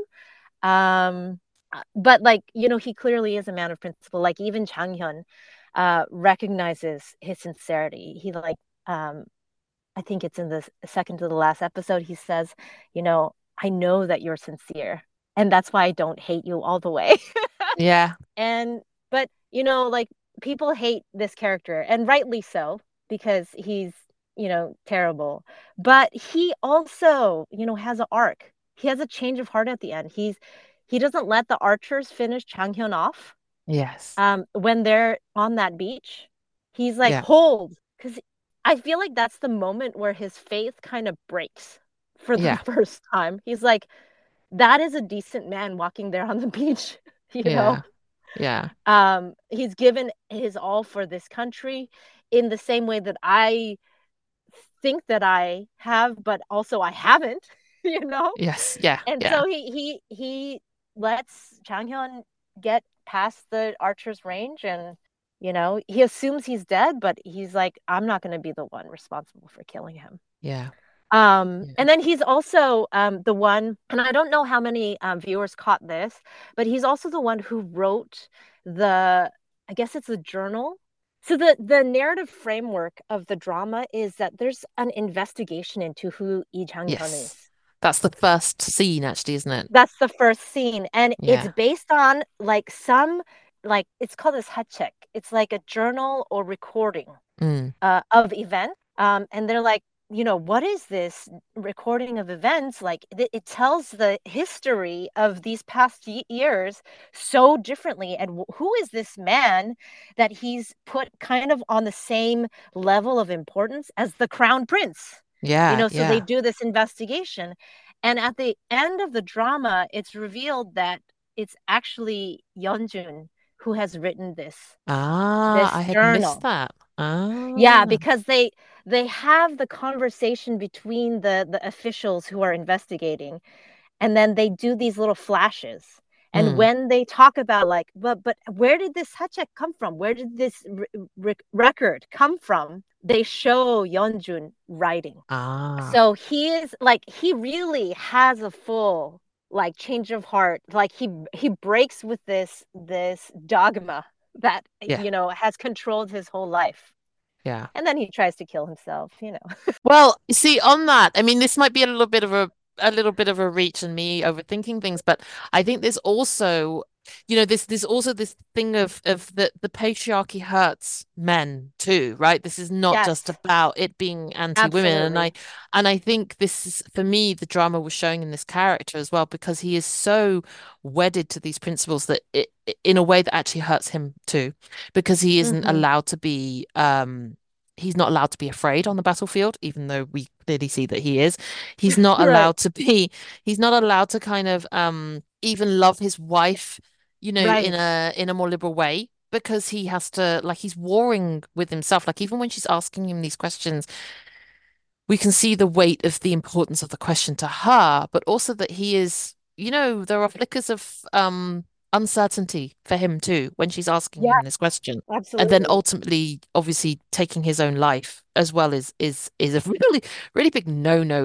But like, he clearly is a man of principle. Like even Chang Hyun recognizes his sincerity. He like I think it's in the second to the last episode, he says, I know that you're sincere, and that's why I don't hate you all the way. Yeah. And but like people hate this character, and rightly so, because he's, terrible. But he also, has an arc. He has a change of heart at the end. He doesn't let the archers finish Chang Hyun off Yes. when they're on that beach. He's like, Yeah. hold, because I feel like that's the moment where his faith kind of breaks for the Yeah. first time. He's like, that is a decent man walking there on the beach, you know? Yeah. Yeah. He's given his all for this country in the same way that I think that I have, but also I haven't, you know? Yes. Yeah. And Yeah. so he lets Changhyun get past the archer's range, and he assumes he's dead, but he's like, I'm not going to be the one responsible for killing him. Yeah. And then he's also the one, and I don't know how many viewers caught this, but he's also the one who wrote I guess it's a journal. So the narrative framework of the drama is that there's an investigation into who Lee Chang-hyun Yes. is. That's the first scene, actually, isn't it? That's the first scene, and it's Yeah. based on like it's called a sacheck. It's like a journal or recording Mm. of events. And they're like, what is this recording of events? Like it tells the history of these past years so differently. And who is this man that he's put kind of on the same level of importance as the crown prince? Yeah. So they Yeah. do this investigation. And at the end of the drama, it's revealed that it's actually Yeonjun who has written Ah, this I had missed journal. that. Yeah, Ah. because they have the conversation between the officials who are investigating, and then they do these little flashes. And Mm, when they talk about like, but where did this hachek come from? Where did this record come from? They show Yeonjun writing. ah. So he is like he really has a full like change of heart. Like he breaks with this dogma that Yeah. has controlled his whole life. Yeah. And then he tries to kill himself. Well, you see, on that, I mean, this might be a little bit of a reach and me overthinking things, but I think there's also, there's also this thing of the patriarchy hurts men too, right? This is not just Yes, about it being anti-women. absolutely. And I think this is for me, the drama was showing in this character as well, because he is so wedded to these principles that in a way that actually hurts him too, because he isn't Hmm. allowed to be he's not allowed to be afraid on the battlefield, even though we clearly see that he is. He's not Right, allowed to be, he's not allowed to kind of even love his wife, right. in a more liberal way. Because he has to, like, he's warring with himself. Like, even when she's asking him these questions, we can see the weight of the importance of the question to her, but also that he is, there are flickers of uncertainty for him too when she's asking Yeah, him this question. And then absolutely. ultimately, obviously, taking his own life as well is a really, really big no-no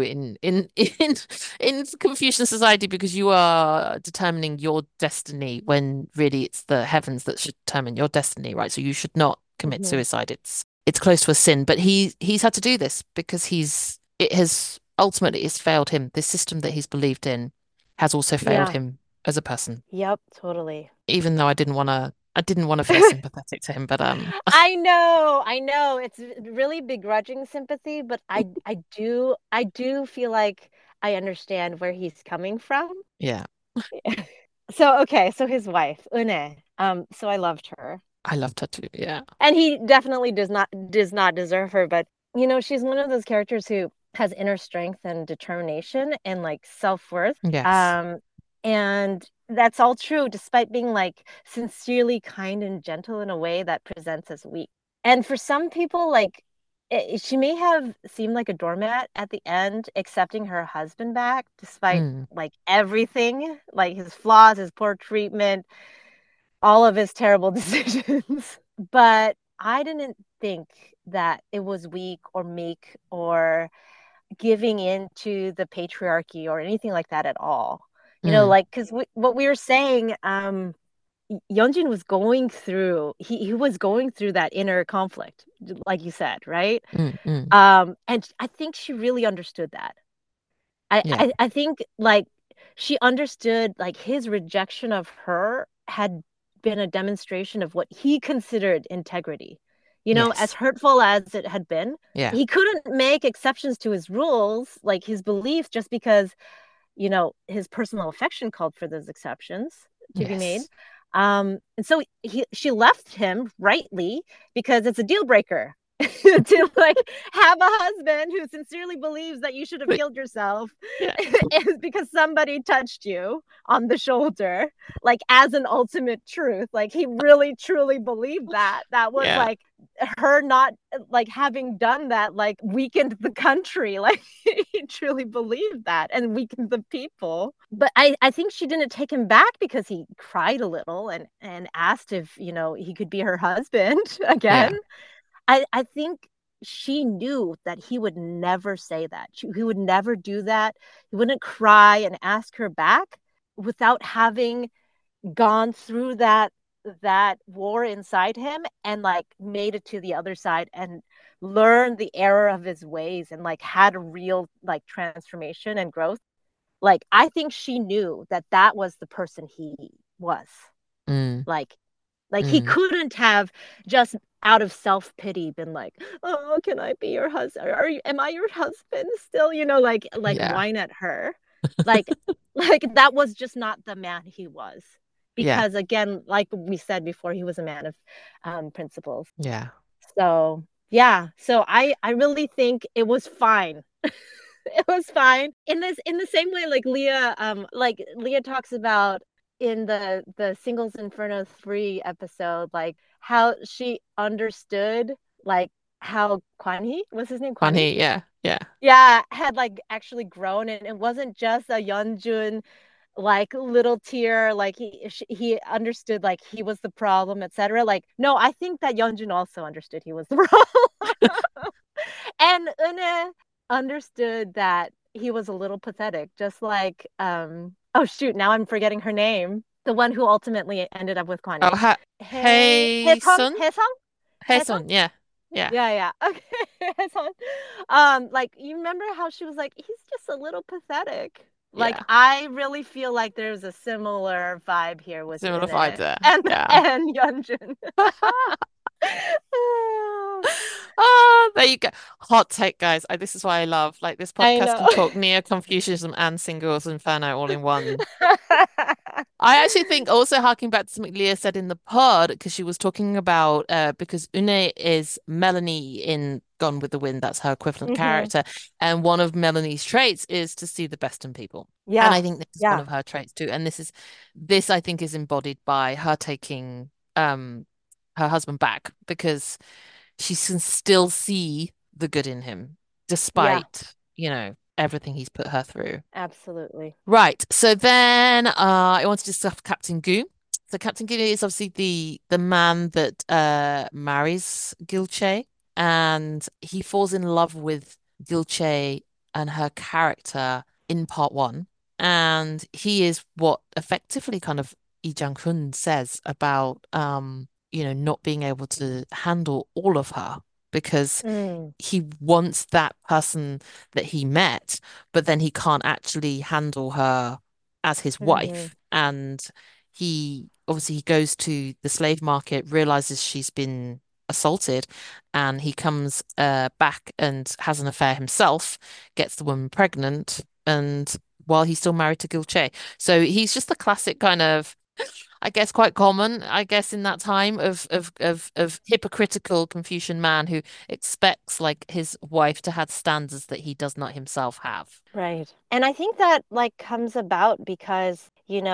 in Confucian society, because you are determining your destiny when really it's the heavens that should determine your destiny, right? So you should not commit Hmm. suicide. It's close to a sin, but he's had to do this because it has ultimately it's failed him. This system that he's believed in has also failed Yeah. him as a person. Yep, totally. Even though I didn't want to feel sympathetic to him, but I know. It's really begrudging sympathy, but I do feel like I understand where he's coming from. yeah, So okay, so his wife, Une. So I loved her. I loved her too. Yeah. And he definitely does not deserve her, but she's one of those characters who has inner strength and determination and like self-worth. Yes. Um, and that's all true, despite being like sincerely kind and gentle in a way that presents as weak. And for some people, like she may have seemed like a doormat at the end, accepting her husband back despite Mm, like everything, like his flaws, his poor treatment, all of his terrible decisions. But I didn't think that it was weak or meek or giving in to the patriarchy or anything like that at all. mm, Like, because what we were saying, Yeonjin was going through, he was going through that inner conflict, like you said, right? mm. And I think she really understood that. I, Yeah. I, I think like she understood like his rejection of her had been a demonstration of what he considered integrity. As Yes. hurtful as it had been, Yeah. he couldn't make exceptions to his rules, like his beliefs, just because, his personal affection called for those exceptions to be made. Yes. And so she left him rightly because it's a deal breaker to like have a husband who sincerely believes that you should have But killed yourself yeah. is because somebody touched you on the shoulder, like as an ultimate truth. Like he really truly believed that. That was Yeah. like her not like having done that, like weakened the country. Like he truly believed that and weakened the people. But I think she didn't take him back because he cried a little and asked if, he could be her husband again. Yeah. I think she knew that he would never say that. He would never do that. He wouldn't cry and ask her back without having gone through that war inside him and like made it to the other side and learned the error of his ways and like had a real like transformation and growth. Like I think she knew that that was the person he was. Mm, Like he mm. couldn't have just out of self-pity been like, "Oh, can I be your husband? Am I your husband still?" Like Yeah. whine at her. Like that was just not the man he was. Yeah. Because again, like we said before, he was a man of principles. Yeah. So, yeah. So I really think it was fine. It was fine. In the same way like Leah talks about in the Singles Inferno 3 episode, like how she understood like how Kwan Hee, was his name Kwan Hee? Funny, yeah, yeah. Yeah, had like actually grown, and it wasn't just a Yeonjun like little tear, like he understood like he was the problem, etc. Like, no, I think that Yeonjun also understood he was the problem. And Eunhae understood that he was a little pathetic, just like oh shoot, now I'm forgetting her name. The one who ultimately ended up with Kwani. Oh, ha Hey Haesung? Sun? Haesung? Hey Haesung? Sun, yeah, yeah. Yeah, yeah. Okay. Haesung. Like you remember how she was like, he's just a little pathetic. Like Yeah. I really feel like there's a similar vibe here with Similar vibe Eunhae there. and Yeah. and Yeonjun. There you go. Hot take, guys. This is why I love like this I podcast know. can talk Neo-Confucianism and Singles Inferno all in one. I actually think also harking back to something Leah said in the pod because she was talking about because Une is Melanie in Gone with the Wind, that's her equivalent Hmm. character, and one of Melanie's traits is to see the best in people. And Yeah. I think this is one Yeah. of her traits too. And this I think is embodied by her taking um her husband back because she can still see the good in him Yeah. despite, everything he's put her through. Absolutely. Right. So then I want to discuss Captain Gu. So Captain Gu is obviously the man that marries Gilche, and he falls in love with Gilche and her character in part one. And he is what effectively kind of Lee Jang-hun says about not being able to handle all of her because Mm. he wants that person that he met, but then he can't actually handle her as his Hmm. wife. And he obviously he goes to the slave market, realizes she's been assaulted, and he comes back and has an affair himself, gets the woman pregnant, and while he's still married to Gilche. So he's just the classic kind of I guess quite common, I guess, in that time of hypocritical Confucian man who expects like his wife to have standards that he does not himself have. Right. And I think that like comes about because,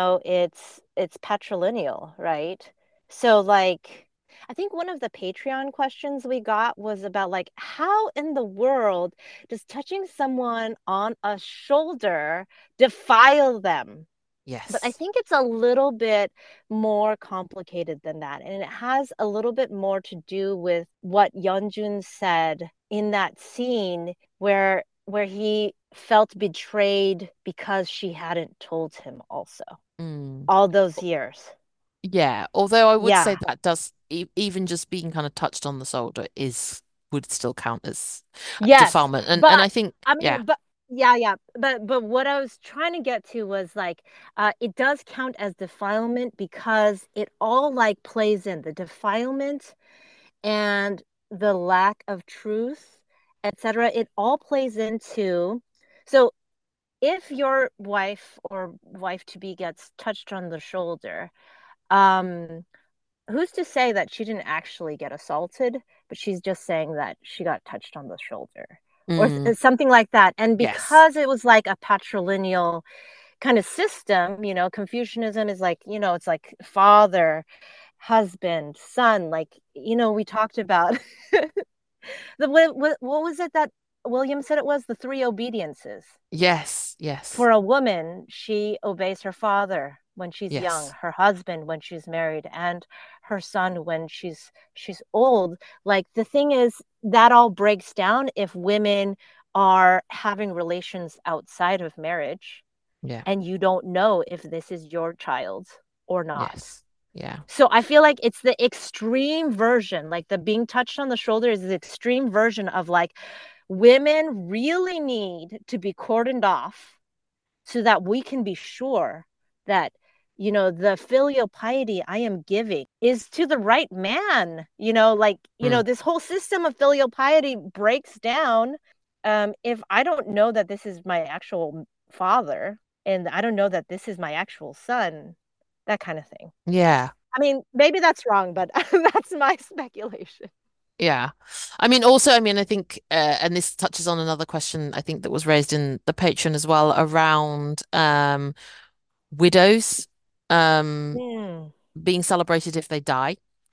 it's patrilineal, right? So like I think one of the Patreon questions we got was about like how in the world does touching someone on a shoulder defile them? But I Yes. think it's a little bit more complicated than that. And it has a little bit more to do with what Yeonjun said in that scene where he felt betrayed because she hadn't told him also Mm. all those years. Yeah. Although I would say Yeah. that does even just being kind of touched on the shoulder is would still count as Yes. defilement. And But I think, I yeah. mean, but yeah, yeah. But what I was trying to get to was like it does count as defilement because it all like plays in the defilement and the lack of truth, etc. It all plays into. So if your wife or wife to be gets touched on the shoulder, um, who's to say that she didn't actually get assaulted, but she's just saying that she got touched on the shoulder or Mm. something like that. And Yes. because it was like a patrilineal kind of system, Confucianism is like, it's like father, husband, son, like, we talked about what was it that William said it was the three obediences. Yes. Yes. For a woman, she obeys her father when she's young, Yes. her husband when she's married, and her son when she's old. Like the thing is that all breaks down if women are having relations outside of marriage Yeah. and you don't know if this is your child or not. Yes. Yeah. So I feel like it's the extreme version, like the being touched on the shoulder is the extreme version of like women really need to be cordoned off so that we can be sure that the filial piety I am giving is to the right man. Like Mm. this whole system of filial piety breaks down if I don't know that this is my actual father and I don't know that this is my actual son, that kind of thing. Yeah. I mean, maybe that's wrong, but that's my speculation. Yeah. I think, and this touches on another question I think that was raised in the Patreon as well around widows. um, Mm. being celebrated if they die.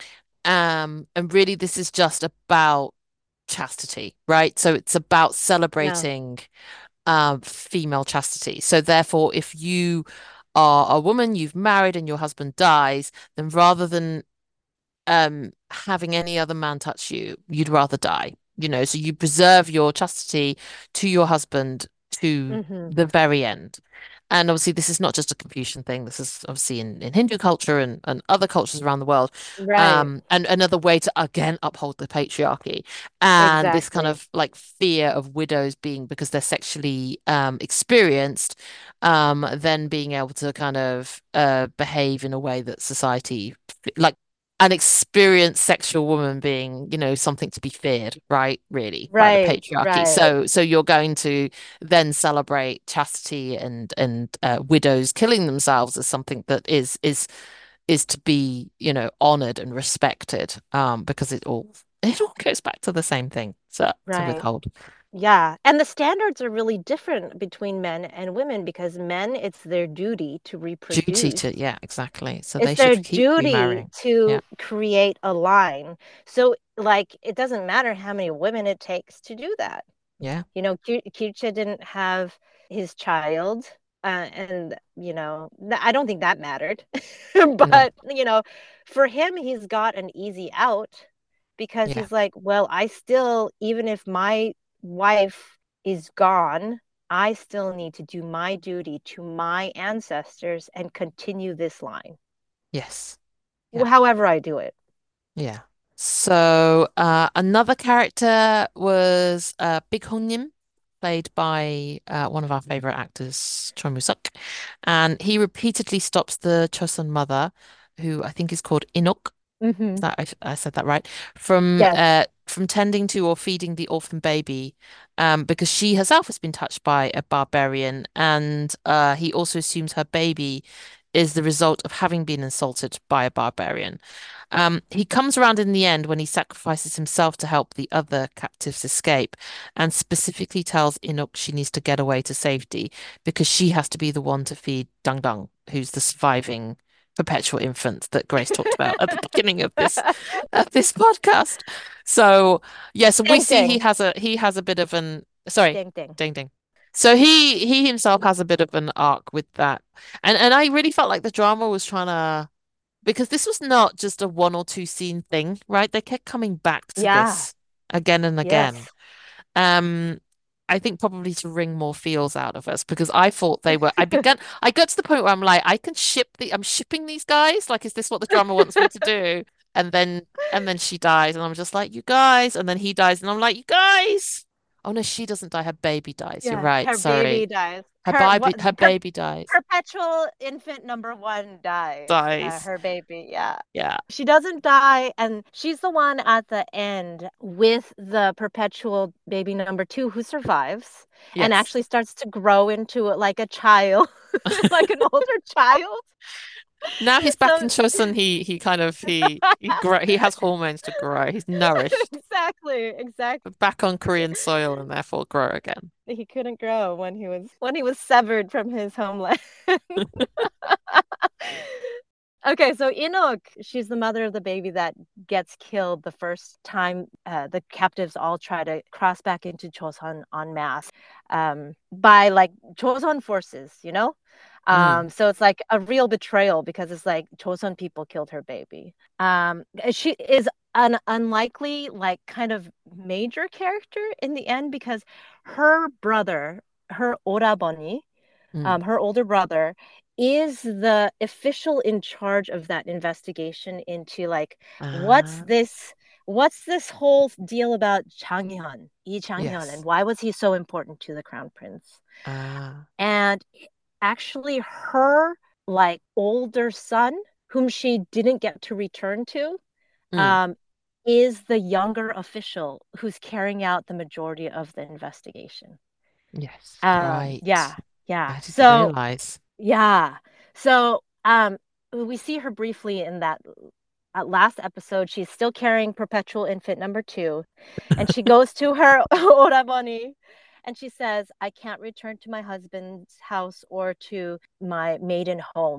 And really, this is just about chastity, right? So it's about Yeah. celebrating female chastity. So therefore, if you are a woman, you've married, and your husband dies, then rather than having any other man touch you, you'd rather die. So you preserve your chastity to your husband to Hmm. the very end. And obviously, this is not just a Confucian thing. This is obviously in Hindu culture and other cultures around the world. Right. And another way to again uphold the patriarchy and this kind Exactly. of like fear of widows being because they're sexually experienced, then being able to kind of behave in a way that society like an experienced sexual woman being, something to be feared, right? Really, by the Right. patriarchy. Right. So you're going to then celebrate chastity and widows killing themselves as something that is to be, honored and respected, because it all goes back to the same thing. So to Right. withhold Yeah. And the standards are really different between men and women because men, it's their duty to duty reproduce. to, yeah, exactly. So It's they their should keep duty remarrying. Yeah, to create a line. So, like, it doesn't matter how many women it takes to do that. yeah, Kirche didn't have his child, and I don't think that mattered. no, But for him, he's got an easy out because yeah, he's like, well, I still, even if my wife is gone, I still need to do my duty to my ancestors and continue this line, yes, yeah. however I do it. Yeah. So another character was Big Hong Nim, played by one of our favorite actors, Choi Moo-suk, and he repeatedly stops the Chosun mother, who I think is called Inok. Is Hmm. that I said that right? From Yes. from tending to or feeding the orphan baby, because she herself has been touched by a barbarian, and he also assumes her baby is the result of having been insulted by a barbarian. He comes around in the end when he sacrifices himself to help the other captives escape, and specifically tells Inuk she needs to get away to safety because she has to be the one to feed Dang Dang, who's the surviving perpetual infant that Grace talked about at the beginning of this podcast. So yeah, so we Ding see he ding. has a bit of an sorry, Ding ding. ding ding. So he himself has a bit of an arc with that. And I really felt like the drama was trying to because this was not just a one or two scene thing, right? They kept coming back to Yeah. this again and again. Yes. Um, I think probably to wring more feels out of us because I thought I got to the point where I'm like, I'm shipping these guys. Like, is this what the drama wants me to do? And then she dies, and I'm just like, you guys, and then he dies, and I'm like, you guys. Oh no, she doesn't die, her baby dies. You're Yeah, right, her baby sorry. dies. Her Her baby what? her baby dies. Perpetual infant number one dies. Dies. Her baby, yeah. Yeah. She doesn't die, and she's the one at the end with the perpetual baby number two who survives and Yes. actually starts to grow into like a child, like an older child. Now he's back So in Chosun. He kind of he has hormones to grow. He's nourished. exactly, exactly. But back on Korean soil and therefore grow again. He couldn't grow when he was severed from his homeland. Okay, so Inok, she's the mother of the baby that gets killed the first time the captives all try to cross back into Chosun en masse, by like Chosun forces. Mm, So it's like a real betrayal because it's like Chosun people killed her baby. She is an unlikely, like, kind of major character in the end because her brother, her Oraboni, mm. her older brother, is the official in charge of that investigation into like what's Ah, this what's this whole deal about Changhyun, Yi Changhyun, and yes. why was he so important to the crown prince? Ah, And actually her like older son, whom she didn't get to return to, mm, um, is the younger official who's carrying out the majority of the investigation. yes. Yeah, Right. yeah. I didn't So realize. yeah. So, we see her briefly in that last episode. She's still carrying perpetual infant number two, and she goes to her oraboni, and she says, "I can't return to my husband's house or to my maiden home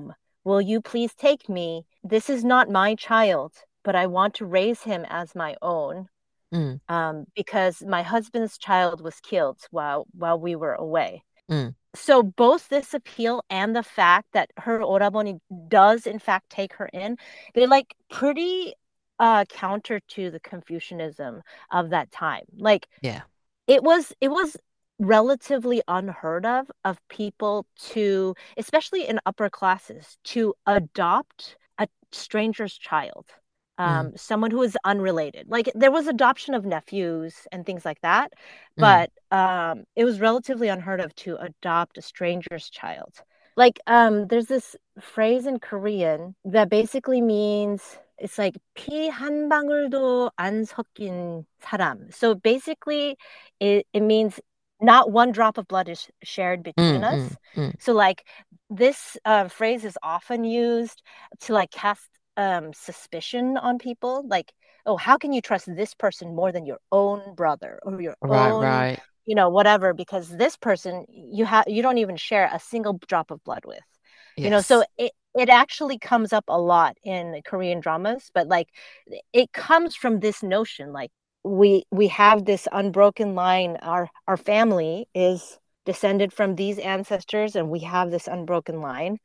will you please take me? This is not my child, but I want to raise him as my own, mm, because my husband's child was killed while we were away. mm, So both this appeal and the fact that her oraboni does in fact take her in, they're like pretty counter to the Confucianism of that time. Like yeah. it was relatively unheard of people to, especially in upper classes, to adopt a stranger's child, Mm, someone who is unrelated. Like there was adoption of nephews and things like that, mm, but it was relatively unheard of to adopt a stranger's child. Like there's this phrase in Korean that basically means, it's like 피 한 방울도 안 섞인 사람. So basically it means not one drop of blood is shared between mm, us. mm, mm. So like this phrase is often used to like cast suspicion on people. Like, oh, how can you trust this person more than your own brother or your Right, own, right. whatever, because this person you don't even share a single drop of blood with. So Yes. it actually comes up a lot in Korean dramas, but like it comes from this notion, like we have this unbroken line. Our family is descended from these ancestors, and we have this unbroken line.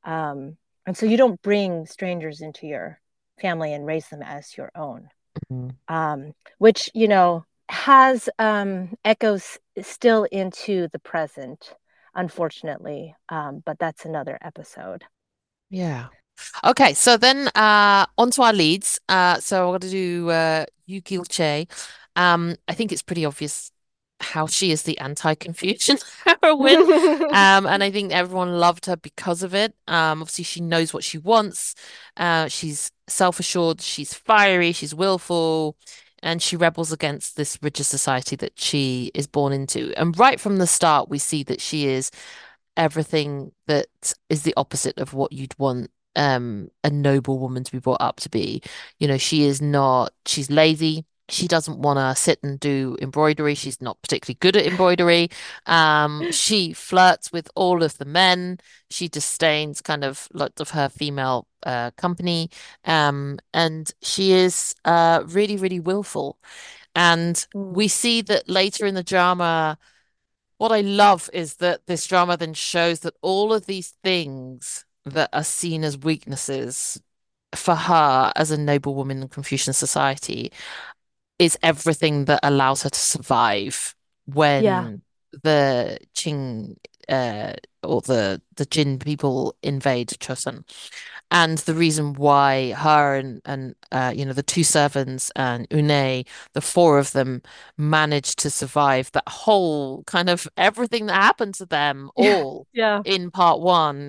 And so you don't bring strangers into your family and raise them as your own, Mm. which has echoes still into the present, unfortunately. But that's another episode. Yeah. Okay, so then on to our leads. So I'm going to do Yu Gil-che. I think it's pretty obvious how she is the anti-Confucian heroine. And I think everyone loved her because of it. Obviously she knows what she wants. She's self-assured, she's fiery, she's willful, and she rebels against this rigid society that she is born into. And right from the start, we see that she is everything that is the opposite of what you'd want a noble woman to be brought up to be. She is not, she's lazy. She doesn't want to sit and do embroidery. She's not particularly good at embroidery. She flirts with all of the men. She disdains kind of lots of her female company. And she is really, really willful. And we Mm. see that later in the drama, what I love is that this drama then shows that all of these things that are seen as weaknesses for her as a noble woman in Confucian society is everything that allows her to survive Yeah. when the Qing or the Jin people invade Chosun. And the reason why her and the two servants and Une, the four of them, managed to survive that whole kind of everything that happened to them Yeah. all Yeah. in part one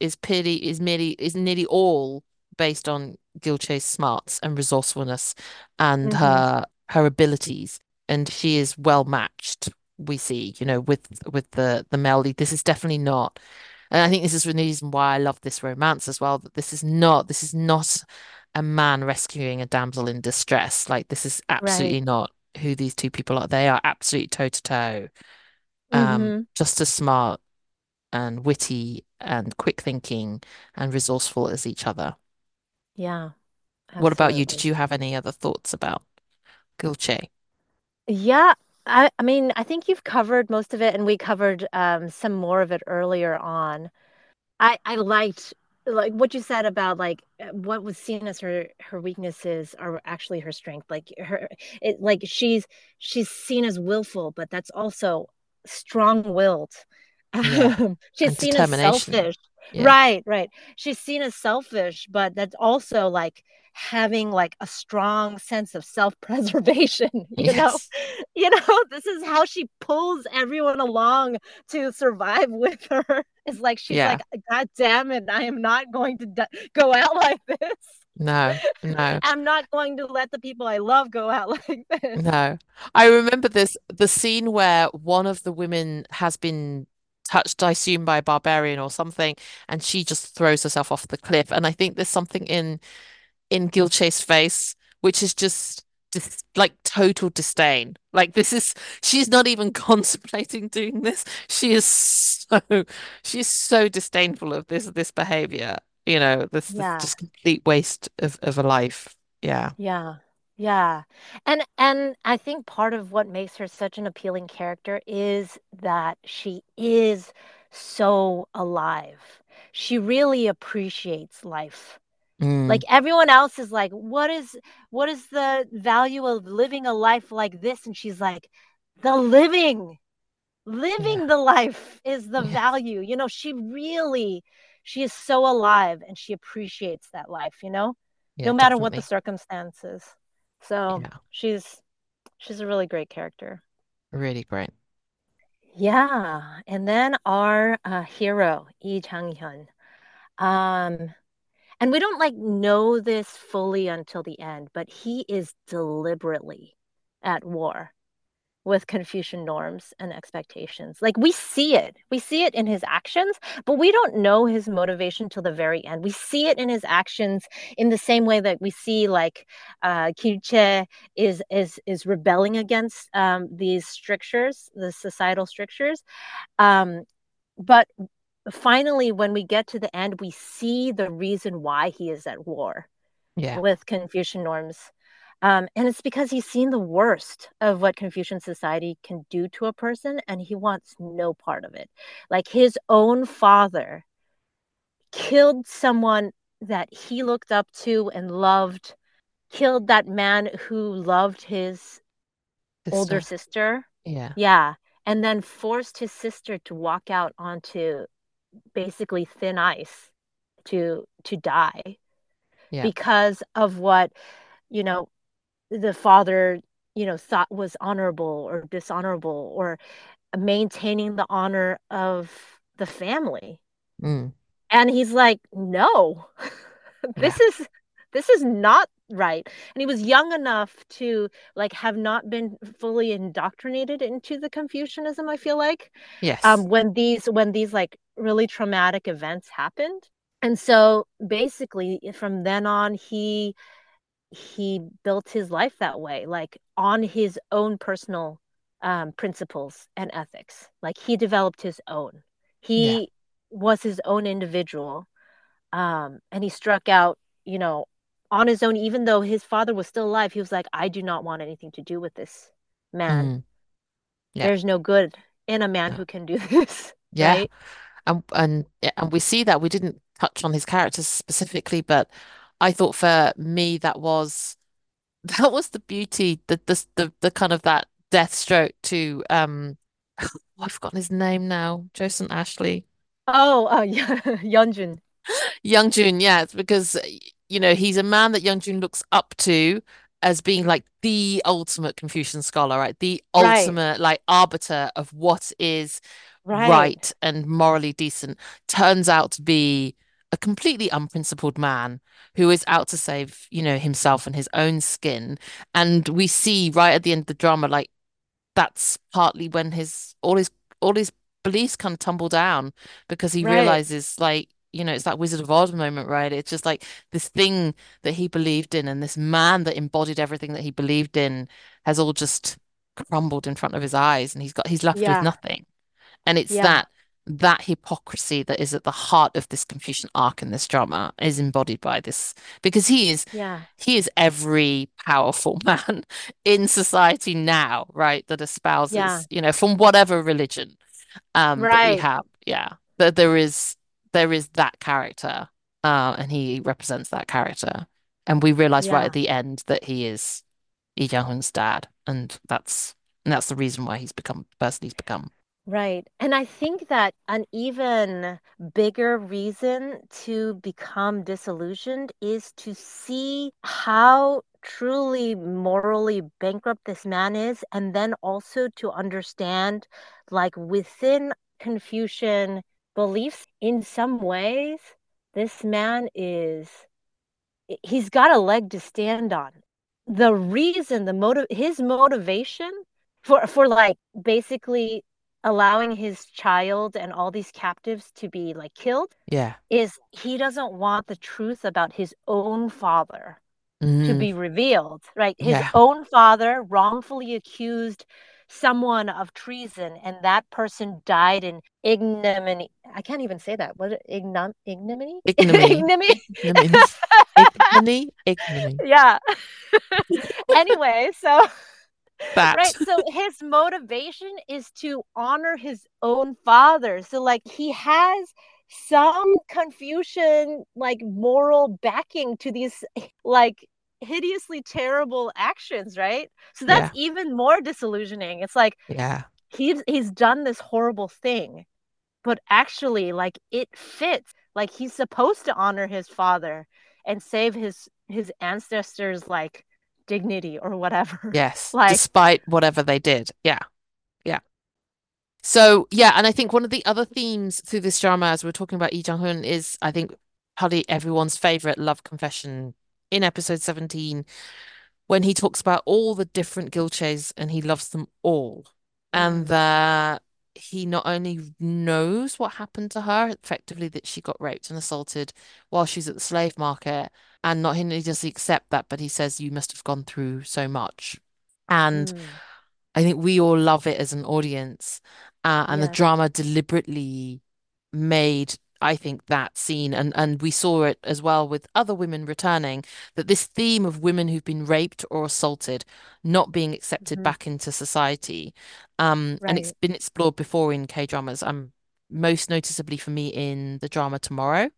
is nearly all based on Gilche's smarts and resourcefulness and Hmm. her abilities. And she is well matched, we see, with the male lead. This is definitely not, and I think this is the reason why I love this romance as well, that this is not a man rescuing a damsel in distress. Like this is Right. absolutely not who these two people are. They are absolutely toe to toe. Hmm. Just as smart and witty and quick thinking and resourceful as each other. Yeah, What about you? Did absolutely. you have any other thoughts about Gulce? Yeah, I mean, I think you've covered most of it, and we covered some more of it earlier on. I liked like what you said about like what was seen as her weaknesses are actually her strength. Like like she's seen as willful, but that's also strong-willed. Yeah. She's And seen as determination. selfish. Yeah. Right, right. She's seen as selfish, but that's also like having like a strong sense of self-preservation, Yes. this is how she pulls everyone along to survive with her. It's like she's Yeah. like, God damn it, I am not going to go out like this. No, no. I'm not going to let the people I love go out like this. No. I remember the scene where one of the women has been touched, I assume, by a barbarian or something, and she just throws herself off the cliff. And I think there's something in Gilche's face, which is just like total disdain. Like she's not even contemplating doing this. She is so disdainful of this behavior. this Yeah. just complete waste of a life. Yeah. Yeah. Yeah. And I think part of what makes her such an appealing character is that she is so alive. She really appreciates life. Like Mm, everyone else is like, what is the value of living a life like this? And she's like, the yeah. living the life is the Yeah. value. She is so alive and she appreciates that life, Yeah, no matter what the definitely. circumstances. So Yeah. she's a really great character. Really great. Yeah. And then our hero, Lee Chang-hyun. Um, and we don't like know this fully until the end, but he is deliberately at war with Confucian norms and expectations. Like we see it. We see it in his actions, but we don't know his motivation till the very end. We see it in his actions in the same way that we see like Kirche is rebelling against these strictures, the societal strictures. Um, but finally, when we get to the end, we see the reason why he is at war Yeah. with Confucian norms. And it's because he's seen the worst of what Confucian society can do to a person, and he wants no part of it. Like his own father killed someone that he looked up to and loved, killed that man who loved his older Sister. sister. Yeah. Yeah. And then forced his sister to walk out onto basically thin ice to die Yeah. because of what, you know, the father, thought was honorable or dishonorable or maintaining the honor of the family. Mm, And he's like, no, yeah. this is this is not right. And he was young enough to like have not been fully indoctrinated into the Confucianism, I feel like, Yes. when these like really traumatic events happened. And so basically from then on he built his life that way, like on his own personal principles and ethics. Like he developed his own. Yeah. He was his own individual, and he struck out, on his own. Even though his father was still alive, he was like, "I do not want anything to do with this man. Mm, yeah. There's no good in a man No. who can do this." Yeah. Right? And we see that we didn't touch on his characters specifically, but I thought for me that was the beauty, the kind of that death stroke to I've forgotten his name now, Joseon Ashley. Oh, yeah, Yeonjun. Young Jun, yeah, it's because he's a man that Young Jun looks up to as being like the ultimate Confucian scholar, right? The Right, ultimate like arbiter of what is right, right and morally decent. Turns out to be a completely unprincipled man who is out to save, himself and his own skin. And we see right at the end of the drama, like that's partly when his beliefs kind of tumble down because he right, realizes like it's that Wizard of Oz moment, right? It's just like this thing that he believed in and this man that embodied everything that he believed in has all just crumbled in front of his eyes and he's left with yeah, nothing. And it's yeah, that hypocrisy that is at the heart of this Confucian arc in this drama is embodied by this because yeah, he is every powerful man in society now, right? That yeah, espouses, from whatever religion that we right, have. Yeah. That there is that character, and he represents that character. And we realize right at yeah. the end that he is Lee Jung-hoon's dad, and that's the reason why he's become the person he's become. Right. And I think that an even bigger reason to become disillusioned is to see how truly morally bankrupt this man is, and then also to understand, like within Confucian beliefs, in some ways, this man he's got a leg to stand on. The reason, his motivation for like basically allowing his child and all these captives to be like killed Yeah. is he doesn't want the truth about his own father to Mm, be revealed, right? His yeah. own father wrongfully accused someone of treason and that person died in ignominy. I can't even say that. What ignominy? Ignominy. Ignominy? Ignominy. Ignominy. Ignominy. Yeah. Anyway, so That. right, so his motivation is to honor his own father. So like he has some Confucian like moral backing to these like hideously terrible actions, right? So that's Yeah. even more disillusioning. It's like Yeah. he's done this horrible thing, but actually like it fits. Like he's supposed to honor his father and save his ancestors like dignity or whatever. Yes. Like Despite whatever they did. Yeah. Yeah. So yeah, and I think one of the other themes through this drama, as we're talking about Lee Jung-hoon, is I think probably everyone's favorite love confession in episode 17, when he talks about all the different Gilches and he loves them all. And mm, that he not only knows what happened to her, effectively that she got raped and assaulted while she's at the slave market, and not only does he accept that, but he says, you must have gone through so much. And mm, I think we all love it as an audience. And the yes. drama deliberately made, I think, that scene, and we saw it as well with other women returning, that this theme of women who've been raped or assaulted not being accepted Mhm. back into society, and it's Right. been explored before in K-dramas. Most noticeably for me in the drama Tomorrow,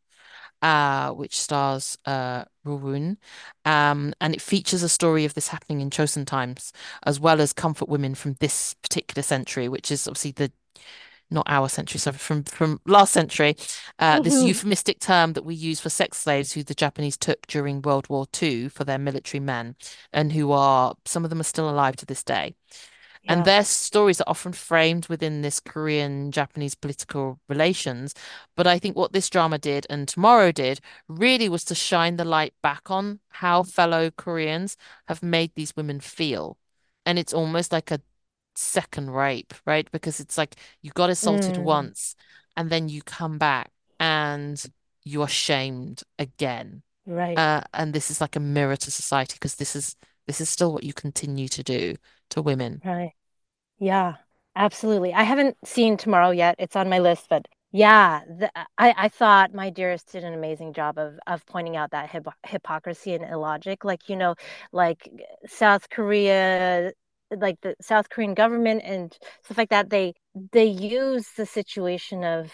which stars Rowoon. And it features a story of this happening in Chosun times, as well as comfort women from this particular century, which is obviously the not our century, so from last century. This Mhm. euphemistic term that we use for sex slaves who the Japanese took during World War II for their military men, and who are some of them are still alive to this day. And Yeah. their stories are often framed within this Korean Japanese political relations. But I think what this drama did and Tomorrow did really was to shine the light back on how fellow Koreans have made these women feel. And it's almost like a second rape, right? Because it's like you got assaulted Mm, once and then you come back and you are shamed again. right. And this is like a mirror to society because this is still what you continue to do to women. Right. Yeah. Absolutely. I haven't seen Tomorrow yet. It's on my list, but yeah, I thought My Dearest did an amazing job of pointing out that hypocrisy and illogic. Like, like South Korea, like the South Korean government and stuff like that, they use the situation of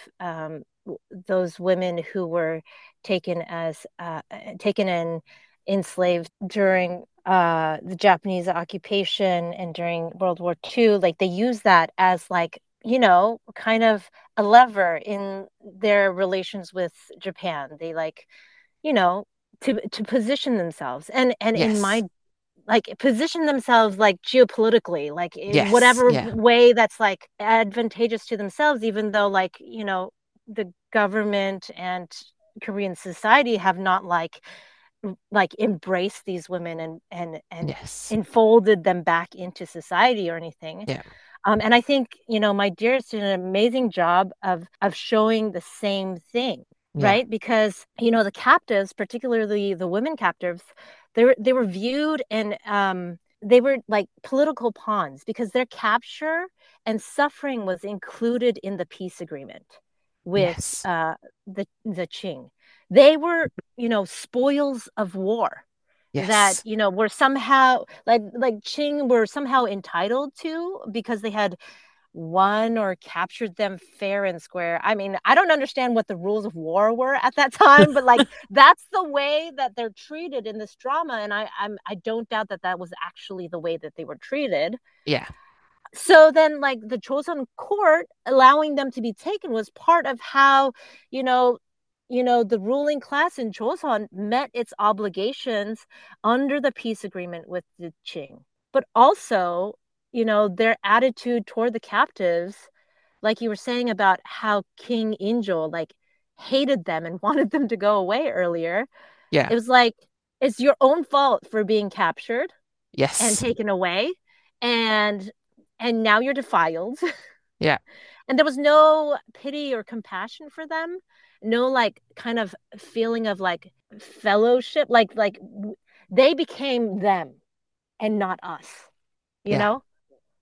those women who were taken as taken and enslaved during the Japanese occupation and during World War II. Like they use that as like, kind of a lever in their relations with Japan. They like, you know, to position themselves and in Yes. my like position themselves like geopolitically, like in Yes. whatever Yeah. way that's like advantageous to themselves, even though like, the government and Korean society have not like embraced these women and Yes. enfolded them back into society or anything. Yeah. And I think, My Dearest did an amazing job of showing the same thing, Yeah. right? Because, the captives, particularly the women captives, they were viewed and they were like political pawns because their capture and suffering was included in the peace agreement with Yes. the Qing. They were, spoils of war that Yes. were somehow like Qing were somehow entitled to because they had won or captured them fair and square. I mean, I don't understand what the rules of war were at that time, but like that's the way that they're treated in this drama, and I don't doubt that that was actually the way that they were treated. Yeah. So then like the Joseon court allowing them to be taken was part of how, you know, the ruling class in Joseon met its obligations under the peace agreement with the Qing. But also, their attitude toward the captives, like you were saying about how King Injo like hated them and wanted them to go away earlier. Yeah. It was like it's your own fault for being captured and Yes. taken away, and now you're defiled. Yeah. And there was no pity or compassion for them, no like kind of feeling of like fellowship, like they became them and not us, you Yeah. know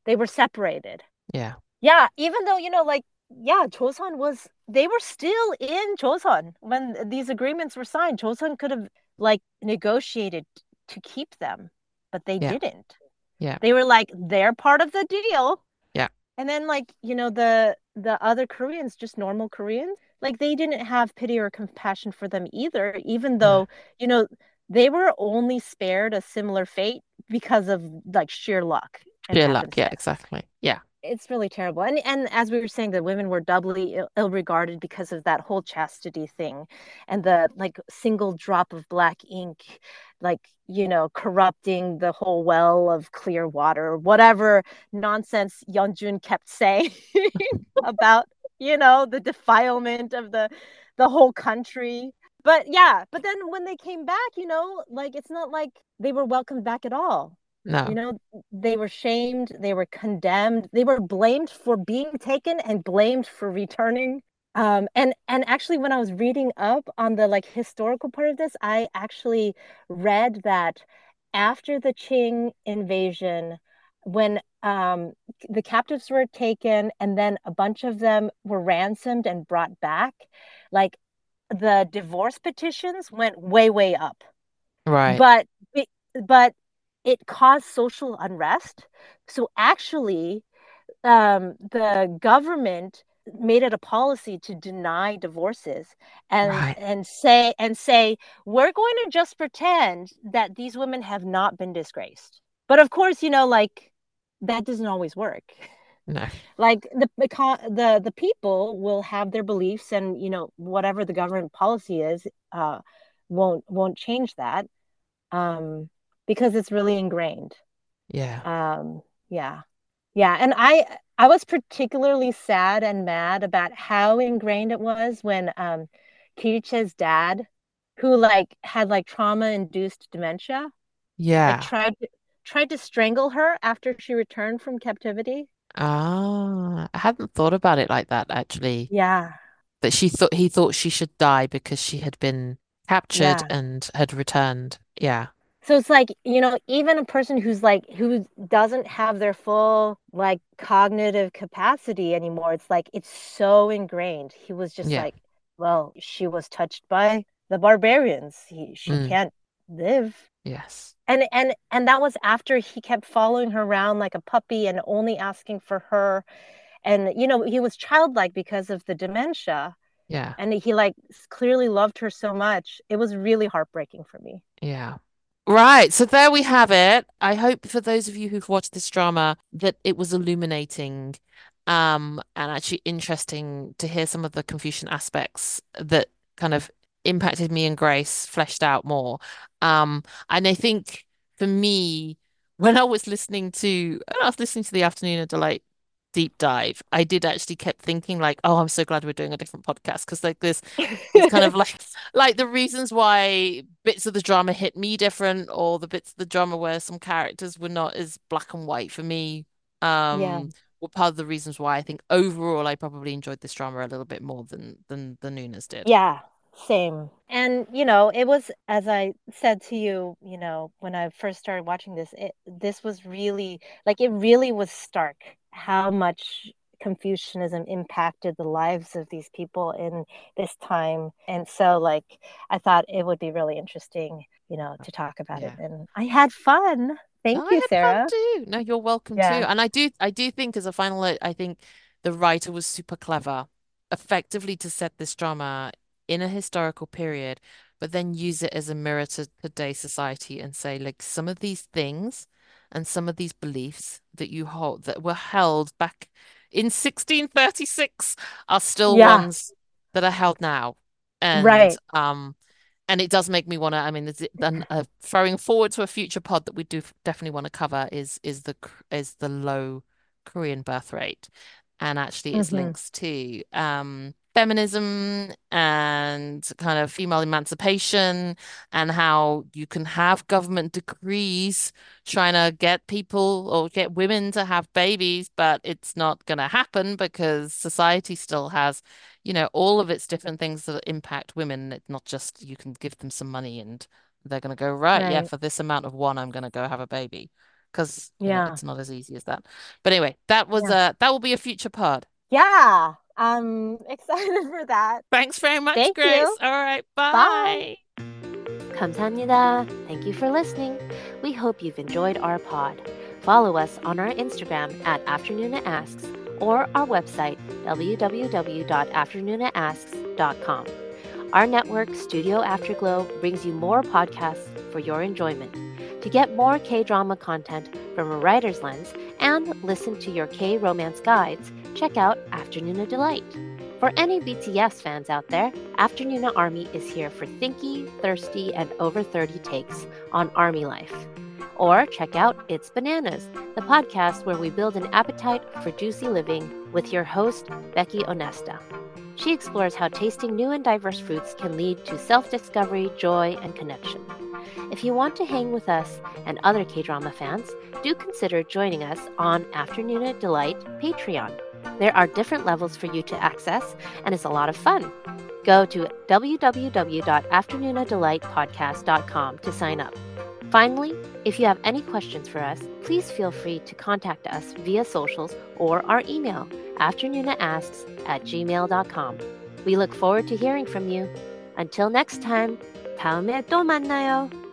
They were separated. Yeah. Yeah, even though, like, yeah, Joseon was, they were still in Joseon when these agreements were signed. Joseon could have, like, negotiated to keep them, but they Yeah. didn't. Yeah. They were like, they're part of the deal. Yeah. And then, like, the other Koreans, just normal Koreans, like, they didn't have pity or compassion for them either, even No. though, you know, they were only spared a similar fate because of, like, sheer luck and Sheer luck. Yeah, happenstance. exactly. Yeah. It's really terrible. And as we were saying, the women were doubly ill-regarded because of that whole chastity thing and the, like, single drop of black ink, like, corrupting the whole well of clear water, whatever nonsense Yeonjun kept saying about, the defilement of the whole country. But yeah, but then when they came back, like, it's not like they were welcomed back at all. You No. know, they were shamed, they were condemned, they were blamed for being taken and blamed for returning. And actually, when I was reading up on the, like, historical part of this, I actually read that after the Qing invasion, when the captives were taken and then a bunch of them were ransomed and brought back, like, the divorce petitions went way, way up. Right. But but it caused social unrest. So actually, the government made it a policy to deny divorces and Right. say we're going to just pretend that these women have not been disgraced. But of course, like, that doesn't always work. No. Like, the people will have their beliefs, and whatever the government policy is, won't change that, um, because it's really ingrained. Yeah. Yeah. Yeah, and I was particularly sad and mad about how ingrained it was when Kiiche's dad, who, like, had, like, trauma-induced dementia, like, Yeah. tried to strangle her after she returned from captivity. Ah, I hadn't thought about it like that actually. Yeah. That he thought she should die because she had been captured Yeah. and had returned. Yeah. So it's like, even a person who doesn't have their full, like, cognitive capacity anymore, it's like it's so ingrained. He was just Yeah. like, well, she was touched by the barbarians. She Mm. can't live. Yes. And that was after he kept following her around like a puppy and only asking for her. And he was childlike because of the dementia. Yeah. And he, like, clearly loved her so much. It was really heartbreaking for me. Yeah. Right. So there we have it. I hope for those of you who've watched this drama that it was illuminating, and actually interesting to hear some of the Confucian aspects that kind of impacted me and Grace fleshed out more. And I think for me, when I was listening to the Afternoon of Delight deep dive, I did actually kept thinking like, oh, I'm so glad we're doing a different podcast because like this kind of like the reasons why bits of the drama hit me different, or the bits of the drama where some characters were not as black and white for me, Yeah. were part of the reasons why I think overall I probably enjoyed this drama a little bit more than the Nunes did. Yeah, same. And, it was, as I said to you, when I first started watching this, this was really, like, it really was stark how much Confucianism impacted the lives of these people in this time. And so, like, I thought it would be really interesting, to talk about it. Yeah. And I had fun. No, Thank I you, had fun Sarah. too. No, you're welcome too. Yeah. And I do think as a final note, I think the writer was super clever, effectively to set this drama in a historical period, but then use it as a mirror to today's society and say, like, some of these things and some of these beliefs that you hold that were held back in 1636 are still Yeah, ones that are held now. And right. and it does make me want to. I mean, throwing forward to a future pod that we do definitely want to cover is the low Korean birth rate, and actually its Hmm. links to feminism and kind of female emancipation, and how you can have government decrees trying to get people or get women to have babies, but it's not going to happen because society still has all of its different things that impact women. It's not just you can give them some money and they're going to go, right, yeah, Right. for this amount of one, I'm going to go have a baby. because Yeah. it's not as easy as that. But anyway, that will be a future pod. Yeah. I'm excited for that. Thanks very much, Thank you. Grace. All right, Bye. bye. 감사합니다. Thank you for listening. We hope you've enjoyed our pod. Follow us on our Instagram at AfternoonAsks or our website, www.afternoonaasks.com. Our network, Studio Afterglow, brings you more podcasts for your enjoyment. To get more K-drama content from a writer's lens and listen to your K-romance guides, check out Afternoona Delight. For any BTS fans out there, Afternoona Army is here for thinky, thirsty, and over 30 takes on Army life. Or check out It's Bananas, the podcast where we build an appetite for juicy living with your host, Becky Onesta. She explores how tasting new and diverse fruits can lead to self-discovery, joy, and connection. If you want to hang with us and other K-drama fans, do consider joining us on Afternoona Delight Patreon. There are different levels for you to access, and it's a lot of fun. Go to www.afternoonadelightpodcast.com to sign up. Finally, if you have any questions for us, please feel free to contact us via socials or our email, afternoonasks@gmail.com. We look forward to hearing from you. Until next time, 다음에 또 만나요.